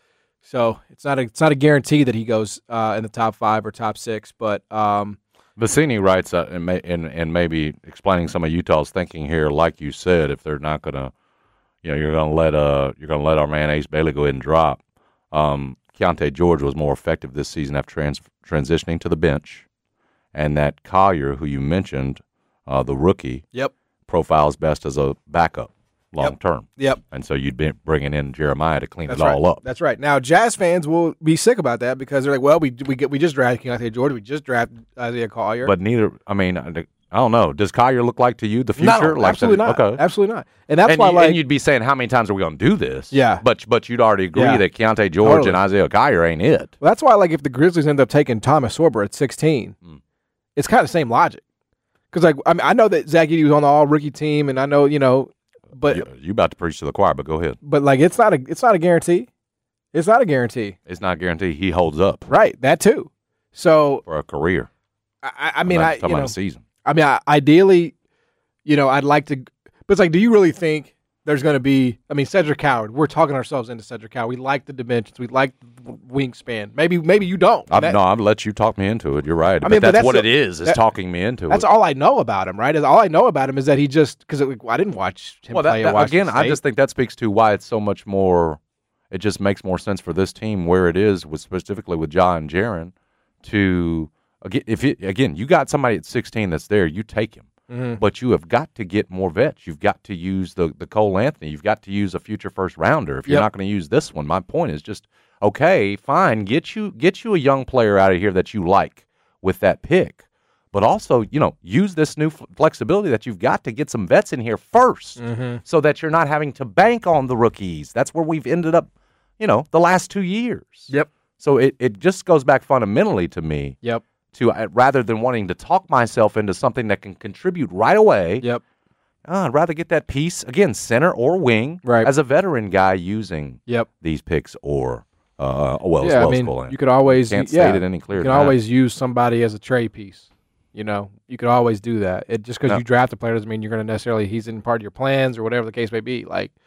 So it's not a guarantee that he goes in the top 5 or top 6. But Vicini writes and maybe explaining some of Utah's thinking here, like you said, if they're not going to, you're going to let our man Ace Bailey go ahead and drop. Keontae George was more effective this season after transitioning to the bench, and that Collier, who you mentioned, the rookie, profiles best as a backup long term. Yep. And so you'd be bringing in Jeremiah to clean That's it all up. That's right. Now, Jazz fans will be sick about that because they're like, well, we just drafted Keontae George, we just drafted Isaiah Collier. But neither, I mean, I don't know. Does Collier look like to you the future? No, absolutely not. Okay. Absolutely not. And that's why, and you'd be saying, how many times are we going to do this? Yeah. But you'd already agree that Keontae George and Isaiah Collier ain't it. Well, that's why, if the Grizzlies end up taking Thomas Sorber at 16, it's kind of the same logic. Because, I know that Zach Edey was on the all-rookie team, and I know, but you about to preach to the choir, but go ahead. But it's not a guarantee. It's not a guarantee. It's not a guarantee he holds up. Right, that too. So for a career. I mean, talking about a season. I mean, ideally, I'd like to, but it's do you really think there's going to be? I mean, Cedric Howard. We're talking ourselves into Cedric Howard. We like the dimensions. We like the wingspan. Maybe you don't. No, I'll let you talk me into it. You're right. I mean, but that's what it is talking me into it. That's all I know about him, right? All I know about him is that he just because I didn't watch him play. Again, I just think that speaks to why it's so much more. It just makes more sense for this team where it is, specifically with Ja and Jaren, to again, you got somebody at 16 that's there, you take him. Mm-hmm. But you have got to get more vets. You've got to use the Cole Anthony. You've got to use a future first rounder. If you're not going to use this one, my point is just okay, fine, get you a young player out of here that you like with that pick. But also, use this new flexibility that you've got to get some vets in here first, so that you're not having to bank on the rookies. That's where we've ended up, the last 2 years. Yep. So it just goes back fundamentally to me. Yep. To rather than wanting to talk myself into something that can contribute right away. Yep. I'd rather get that piece again, center or wing, as a veteran guy using these picks or you could always can't state it any clearer. You can always use somebody as a trade piece. You could always do that. It just because you draft a player doesn't mean you're going to necessarily he's in part of your plans or whatever the case may be.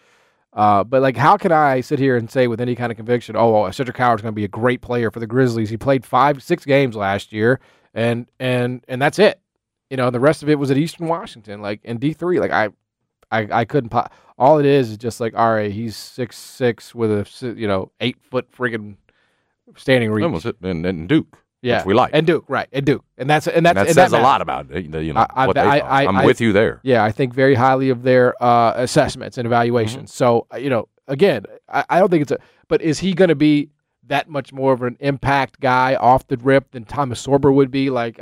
But how can I sit here and say with any kind of conviction, Cedric Howard's going to be a great player for the Grizzlies? He played 5-6 games last year, and that's it. The rest of it was at Eastern Washington, in D3. I couldn't. All it is just all right. He's 6'6" with a 8-foot friggin' standing reach. And Duke. Yeah, which we like. And Duke, right? And Duke, and that says a lot about it. I'm with you there. Yeah, I think very highly of their assessments and evaluations. So again, I don't think but is he going to be that much more of an impact guy off the rip than Thomas Sorber would be? I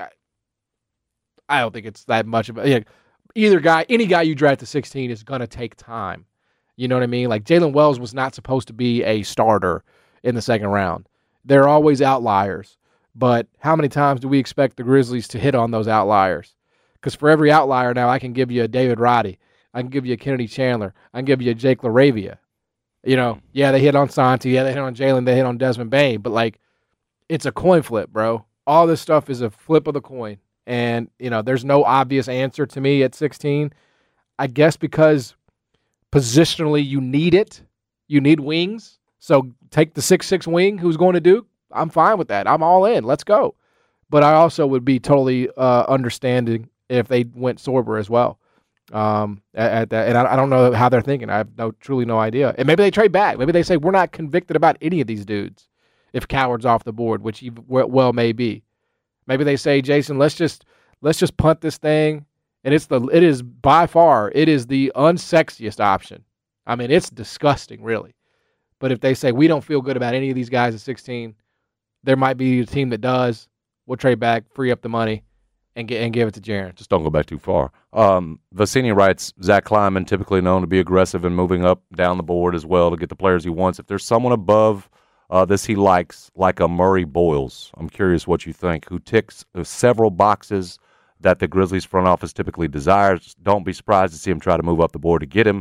don't think it's that much of a. Any guy you draft to 16 is going to take time. You know what I mean? Jalen Wells was not supposed to be a starter in the second round. There are always outliers. But how many times do we expect the Grizzlies to hit on those outliers? Because for every outlier now, I can give you a David Roddy. I can give you a Kennedy Chandler. I can give you a Jake LaRavia. They hit on Santi. Yeah, they hit on Jalen. They hit on Desmond Bane. But, it's a coin flip, bro. All this stuff is a flip of the coin. And, there's no obvious answer to me at 16. I guess because positionally you need it. You need wings. So take the 6'6" wing who's going to Duke. I'm fine with that. I'm all in. Let's go. But I also would be totally understanding if they went Sorber as well. At that, and I don't know how they're thinking. I have truly no idea. And maybe they trade back. Maybe they say we're not convicted about any of these dudes if Coward's off the board, which he well may be. Maybe they say, Jason, let's just punt this thing. And it is by far the unsexiest option. I mean, it's disgusting, really. But if they say we don't feel good about any of these guys at 16. There might be a team that does. We'll trade back, free up the money, and give it to Jaren. Just don't go back too far. Vicini writes, Zach Kleiman, typically known to be aggressive and moving up down the board as well to get the players he wants. If there's someone above this he likes, like a Murray Boyles, I'm curious what you think, who ticks several boxes that the Grizzlies front office typically desires. Don't be surprised to see him try to move up the board to get him.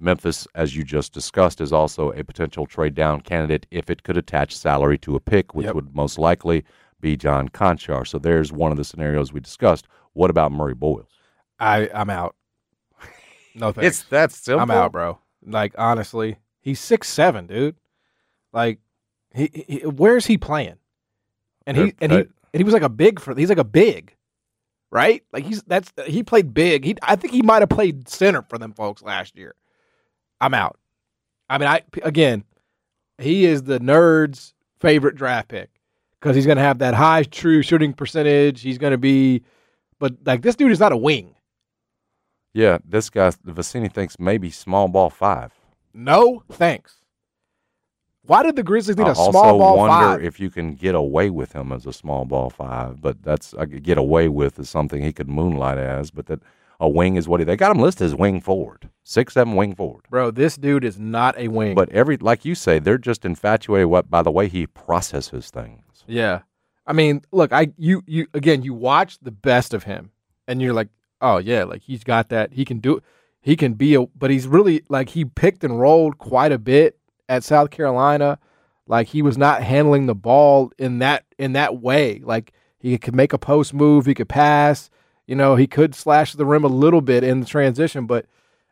Memphis, as you just discussed, is also a potential trade down candidate if it could attach salary to a pick, which would most likely be John Conchar. So there's one of the scenarios we discussed. What about Murray Boyles? I'm out. No thanks. It's that simple. I'm out, bro. Like, honestly, he's 6'7", dude. Like, he where's he playing? And he was like a big he's like a big, right? Like he played big. I think he might have played center for them folks last year. I'm out. I mean, he is the nerd's favorite draft pick because he's going to have that high true shooting percentage. He's going to be, but like this dude is not a wing. Yeah, this guy, Vicini, thinks maybe small ball 5. No, thanks. Why did the Grizzlies need a small ball 5? I also wonder if you can get away with him as a small ball 5, but get away with is something he could moonlight as, but that a wing is what they got him listed as wing forward, 6'7" wing forward. Bro, this dude is not a wing. But like you say, they're just infatuated by the way he processes things. Yeah. I mean, look, you watch the best of him, and you're like, oh yeah, like he's got that. He can do it. He can be but he's really like he picked and rolled quite a bit at South Carolina. Like he was not handling the ball in that way. Like he could make a post move, he could pass, he could slash the rim a little bit in the transition, but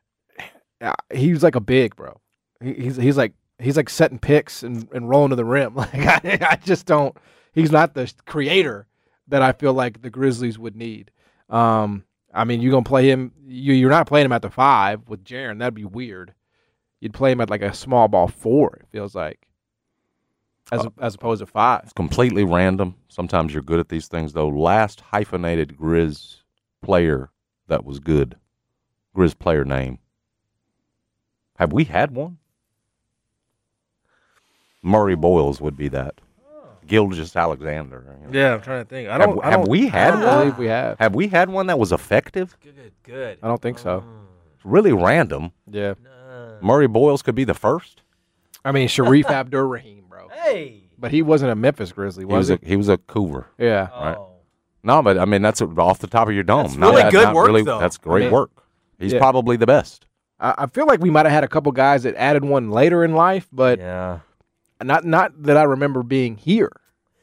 he's like a big, bro. He's like setting picks and rolling to the rim. Like I just don't. He's not the creator that I feel like the Grizzlies would need. I mean, you're gonna play him. You're not playing him at the 5 with Jaren. That'd be weird. You'd play him at like a small ball 4. It feels like, as opposed to 5. It's completely random. Sometimes you're good at these things, though. Last hyphenated Grizz player that was good. Grizz player name. Have we had one? Murray Boyles would be that. Gilgeous Alexander. Yeah, I'm trying to think. Have we had one? I believe we have. Have we had one that was effective? Good. I don't think so. It's really random. Yeah. Murray Boyles could be the first. I mean, Sharif Abdur-Rahim, bro. Hey. But he wasn't a Memphis Grizzly, was he? He was a Cougar. Yeah. Right. No, but I mean, that's off the top of your dome. That's really good work, though. That's great work. He's probably the best. I feel like we might have had a couple guys that added one later in life, but not that I remember being here.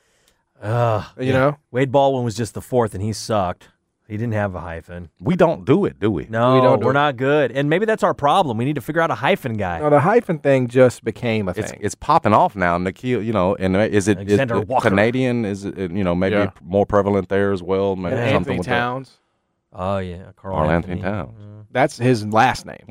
Wade Baldwin was just the 4th, and he sucked. He didn't have a hyphen. We don't do it, do we? No, we're not good. And maybe that's our problem. We need to figure out a hyphen guy. No, the hyphen thing just became a thing. It's popping off now. Nikhil, and is it Canadian? Is it, maybe more prevalent there as well? Maybe and Anthony Towns. Oh, yeah. Carl Anthony Towns. That's his last name.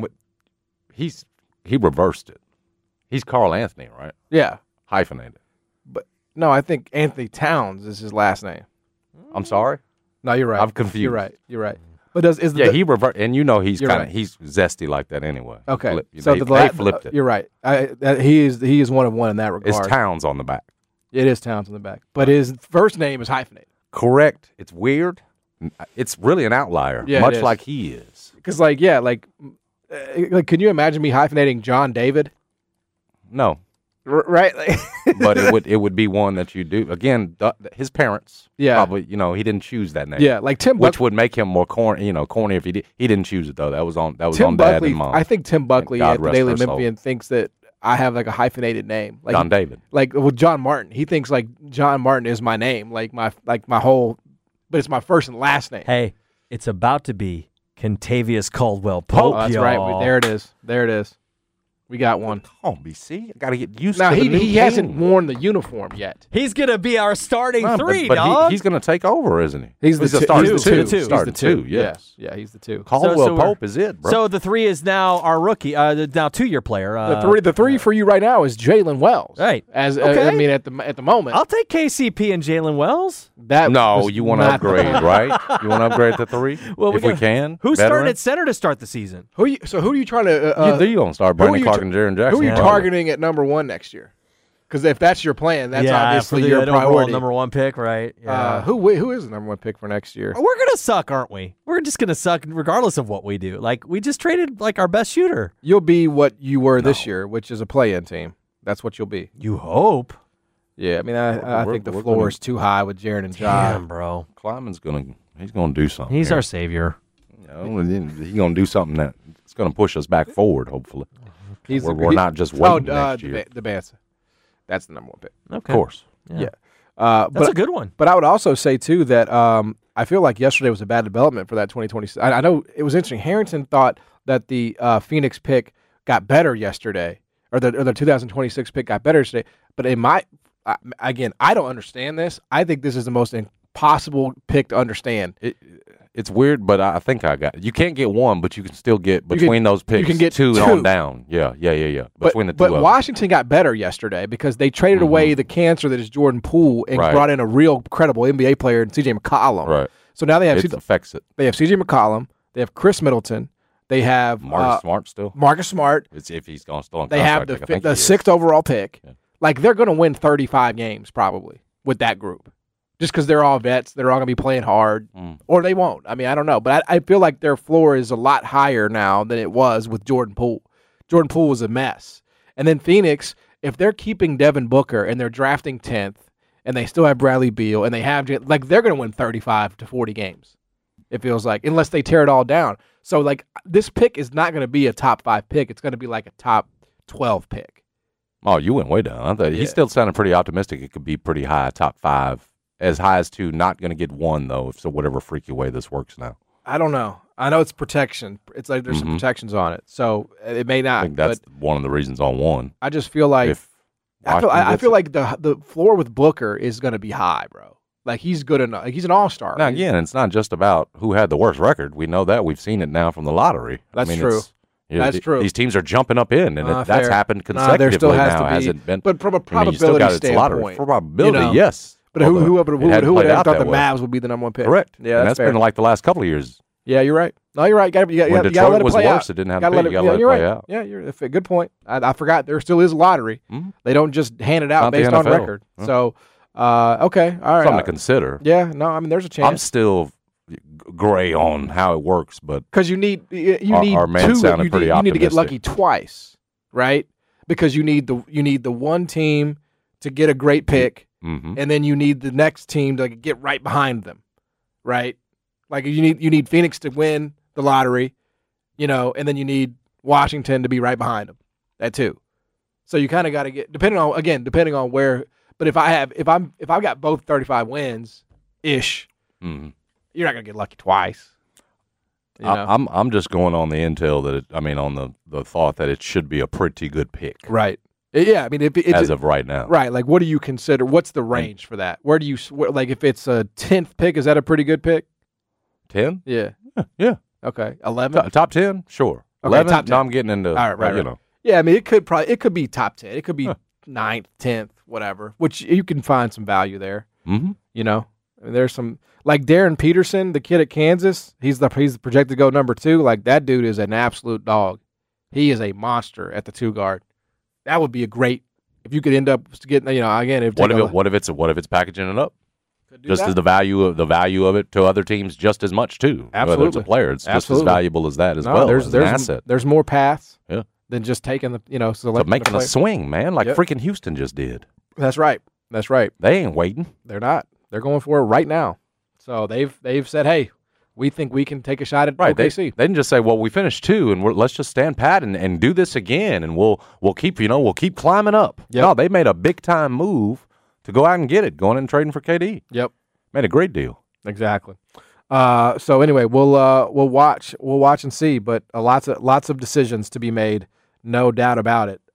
He reversed it. He's Carl Anthony, right? Yeah. Hyphenated. But no, I think Anthony Towns is his last name. I'm sorry? No, you're right. I'm confused. You're right. But he reversed, and he's he's zesty like that anyway. Okay, they flipped it. You're right. He is one of one in that regard. It's Towns on the back. It is Towns on the back, but his first name is hyphenated. Correct. It's weird. It's really an outlier, much like he is. Because can you imagine me hyphenating John David? No. Right, but it would be one that you do again. His parents, probably, he didn't choose that name. Yeah, like Tim, which would make him more corny if he did. He didn't choose it though. That was on Tim Dad Buckley, and Mom. I think Tim Buckley at the Daily Memphian thinks that I have like a hyphenated name, like John David. Like with John Martin, he thinks like John Martin is my name, like my whole, but it's my first and last name. Hey, it's about to be Kentavious Caldwell Pope. Oh, that's right. There it is. We got one. Oh, BC, I got to get used to the new team. He hasn't worn the uniform yet. He's going to be our starting 3, but dog. He's going to take over, isn't he? He's the starting 2. He's the 2, yes. Yeah, he's the 2. Caldwell Pope is it, bro. So the 3 is now our rookie, now 2-year player. The 3 for you right now is Jalen Wells. Right. At the moment. I'll take KCP and Jalen Wells. You want to upgrade, right? You want to upgrade to 3? Well, if we can. Who's starting at center to start the season? Who are you trying to? You going to start Brandon Clark and Jaren Jackson? Who are you targeting at number 1 next year? Because if that's your plan, that's obviously your priority. Number 1 pick, right? Yeah. Who is the number 1 pick for next year? We're gonna suck, aren't we? We're just gonna suck regardless of what we do. Like we just traded like our best shooter. You'll be what you were this year, which is a play-in team. That's what you'll be. You hope. Yeah, I mean, I think the floor is too high with Jaren and John. Damn, bro. Kleiman's gonna do something. He's our savior. He's going to do something that's going to push us back forward, hopefully. We're not just waiting next year. DeBansa. That's the number one pick. Okay. Of course. Yeah. That's a good one. But I would also say, too, that I feel like yesterday was a bad development for that 2020. I know it was interesting. Harrington thought that the Phoenix pick got better yesterday, or the 2026 pick got better yesterday. But again, I don't understand this. I think this is the most impossible pick to understand. It's weird, but I think I got it. You can't get one, but you can still get between those picks. You can get two and on down. Yeah. Between the two. But Washington got better yesterday because they traded away the cancer that is Jordan Poole and brought in a real credible NBA player in C.J. McCollum. Right. So now they have affects it. They have C.J. McCollum. They have Chris Middleton. They have Marcus Smart still. Marcus Smart. If he's still on contract. They have the sixth overall pick. Yeah. Like they're going to win 35 games probably with that group. Just because they're all vets, they're all going to be playing hard, or they won't. I mean, I don't know. But I feel like their floor is a lot higher now than it was with Jordan Poole. Jordan Poole was a mess. And then Phoenix, if they're keeping Devin Booker and they're drafting 10th, and they still have Bradley Beal, and they have, like, they're going to win 35 to 40 games, it feels like, unless they tear it all down. So, like, this pick is not going to be a top 5 pick. It's going to be like a top 12 pick. Oh, you went way down. I thought he still sounded pretty optimistic. It could be pretty high, top 5. As high as 2, not going to get 1, though, if so whatever freaky way this works now. I don't know. I know it's protection. It's like there's some protections on it. So it may not. I think that's one of the reasons on 1. I just feel like I feel like the floor with Booker is going to be high, bro. Like he's good enough. Like, he's an all-star. Now, again, it's not just about who had the worst record. We know that. We've seen it now from the lottery. That's true. That's true. These teams are jumping up in, and that's happened consecutively there still has now. To be. Hasn't been. But from a probability standpoint. Probability, yes. But who would have thought the Mavs would be the number 1 pick? Correct. Yeah, and that's been like the last couple of years. Yeah, you're right. No, you're right. You got to let it was play worse, out. It didn't have to pick. You got to let it play out. Yeah, you're a good point. I forgot there still is a lottery. They don't just hand it out based on record. So, okay, all right. Something to consider. Yeah, no, I mean, there's a chance. I'm still gray on how it works, but because you need our man two. Sounded pretty you need to get optimistic. lucky twice, right? Because you need the one team to get a great pick. And then you need the next team to get right behind them, right? Like you need Phoenix to win the lottery, and then you need Washington to be right behind them at 2. So you kind of got to get depending on where. But if I've got both 35 wins ish, you're not gonna get lucky twice. I'm just going on the intel that on the thought that it should be a pretty good pick, right? Yeah, I mean, as of right now, right? Like, what do you consider? What's the range for that? Where do you like if it's a 10th pick? Is that a pretty good pick? 10? Yeah. Okay. 11. Top 10, sure. Okay, 11. Top 10. Now I'm getting into right. Yeah, I mean, it could be top 10. It could be 9th, 10th, whatever. Which you can find some value there. I mean, there's some like Darren Peterson, the kid at Kansas. He's projected to go number 2. Like that dude is an absolute dog. He is a monster at the 2 guard. That would be a great if you could end up getting again. What if it's packaging it up? Just as the value of it to other teams, just as much too. Absolutely, whether it's a player, it's just as valuable as that as well. There's an asset. There's more paths. Than just taking the selecting making a swing, man, like freaking Houston just did. That's right. They ain't waiting. They're not. They're going for it right now. So they've said, hey. We think we can take a shot at OKC. They didn't just say, "Well, we finished 2, and let's just stand pat and do this again, and we'll keep climbing up." Yep. No, they made a big time move to go out and get it, going and trading for KD. Yep, made a great deal. Exactly. So anyway, we'll watch and see, but lots of decisions to be made, no doubt about it.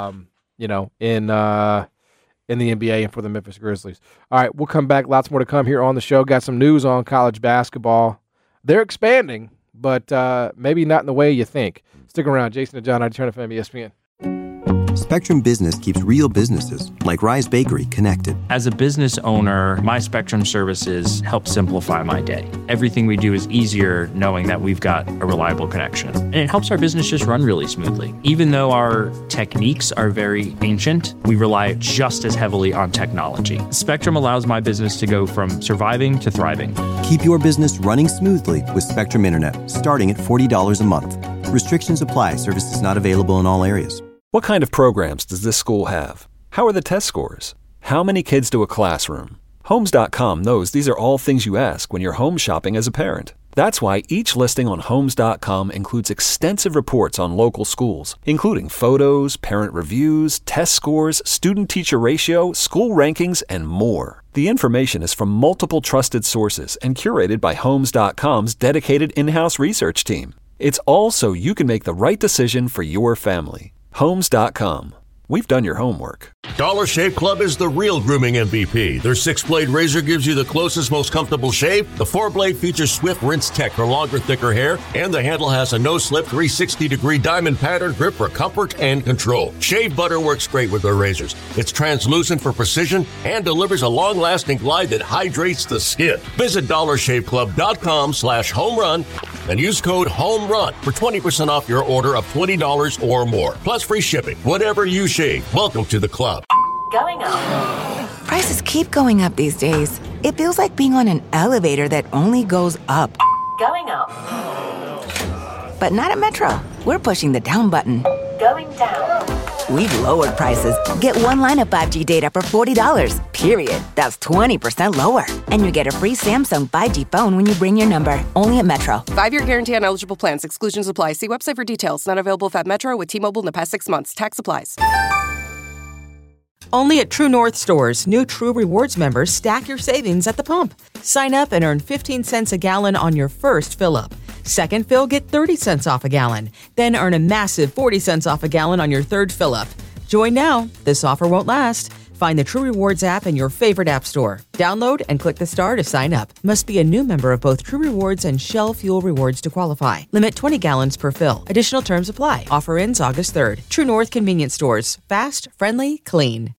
In the NBA and for the Memphis Grizzlies. All right, we'll come back. Lots more to come here on the show. Got some news on college basketball. They're expanding, but maybe not in the way you think. Stick around. Jason and John, I turn FM ESPN. Spectrum Business keeps real businesses, like Rise Bakery, connected. As a business owner, my Spectrum services help simplify my day. Everything we do is easier knowing that we've got a reliable connection. And it helps our business just run really smoothly. Even though our techniques are very ancient, we rely just as heavily on technology. Spectrum allows my business to go from surviving to thriving. Keep your business running smoothly with Spectrum Internet, starting at $40 a month. Restrictions apply. Services not available in all areas. What kind of programs does this school have? How are the test scores? How many kids do a classroom? Homes.com knows these are all things you ask when you're home shopping as a parent. That's why each listing on Homes.com includes extensive reports on local schools, including photos, parent reviews, test scores, student-teacher ratio, school rankings, and more. The information is from multiple trusted sources and curated by Homes.com's dedicated in-house research team. It's all so you can make the right decision for your family. Homes.com. We've done your homework. Dollar Shave Club is the real grooming MVP. Their 6-blade razor gives you the closest, most comfortable shave. The 4-blade features swift rinse tech for longer, thicker hair. And the handle has a no-slip 360-degree diamond pattern grip for comfort and control. Shave butter works great with their razors. It's translucent for precision and delivers a long-lasting glide that hydrates the skin. Visit DollarShaveClub.com/homerun and use code HOMERUN for 20% off your order of $20 or more. Plus free shipping. Whatever you shave. Welcome to the club. Going up. Prices keep going up these days. It feels like being on an elevator that only goes up. Going up. But not at Metro. We're pushing the down button. Going down. We've lowered prices. Get one line of 5G data for $40, period. That's 20% lower. And you get a free Samsung 5G phone when you bring your number. Only at Metro. 5-year guarantee on eligible plans. Exclusions apply. See website for details. Not available if at Metro with T-Mobile in the past 6 months. Tax applies. Only at True North stores, new True Rewards members stack your savings at the pump. Sign up and earn 15 cents a gallon on your first fill-up. Second fill, get 30 cents off a gallon. Then earn a massive 40 cents off a gallon on your third fill-up. Join now. This offer won't last. Find the True Rewards app in your favorite app store. Download and click the star to sign up. Must be a new member of both True Rewards and Shell Fuel Rewards to qualify. Limit 20 gallons per fill. Additional terms apply. Offer ends August 3rd. True North Convenience Stores. Fast, friendly, clean.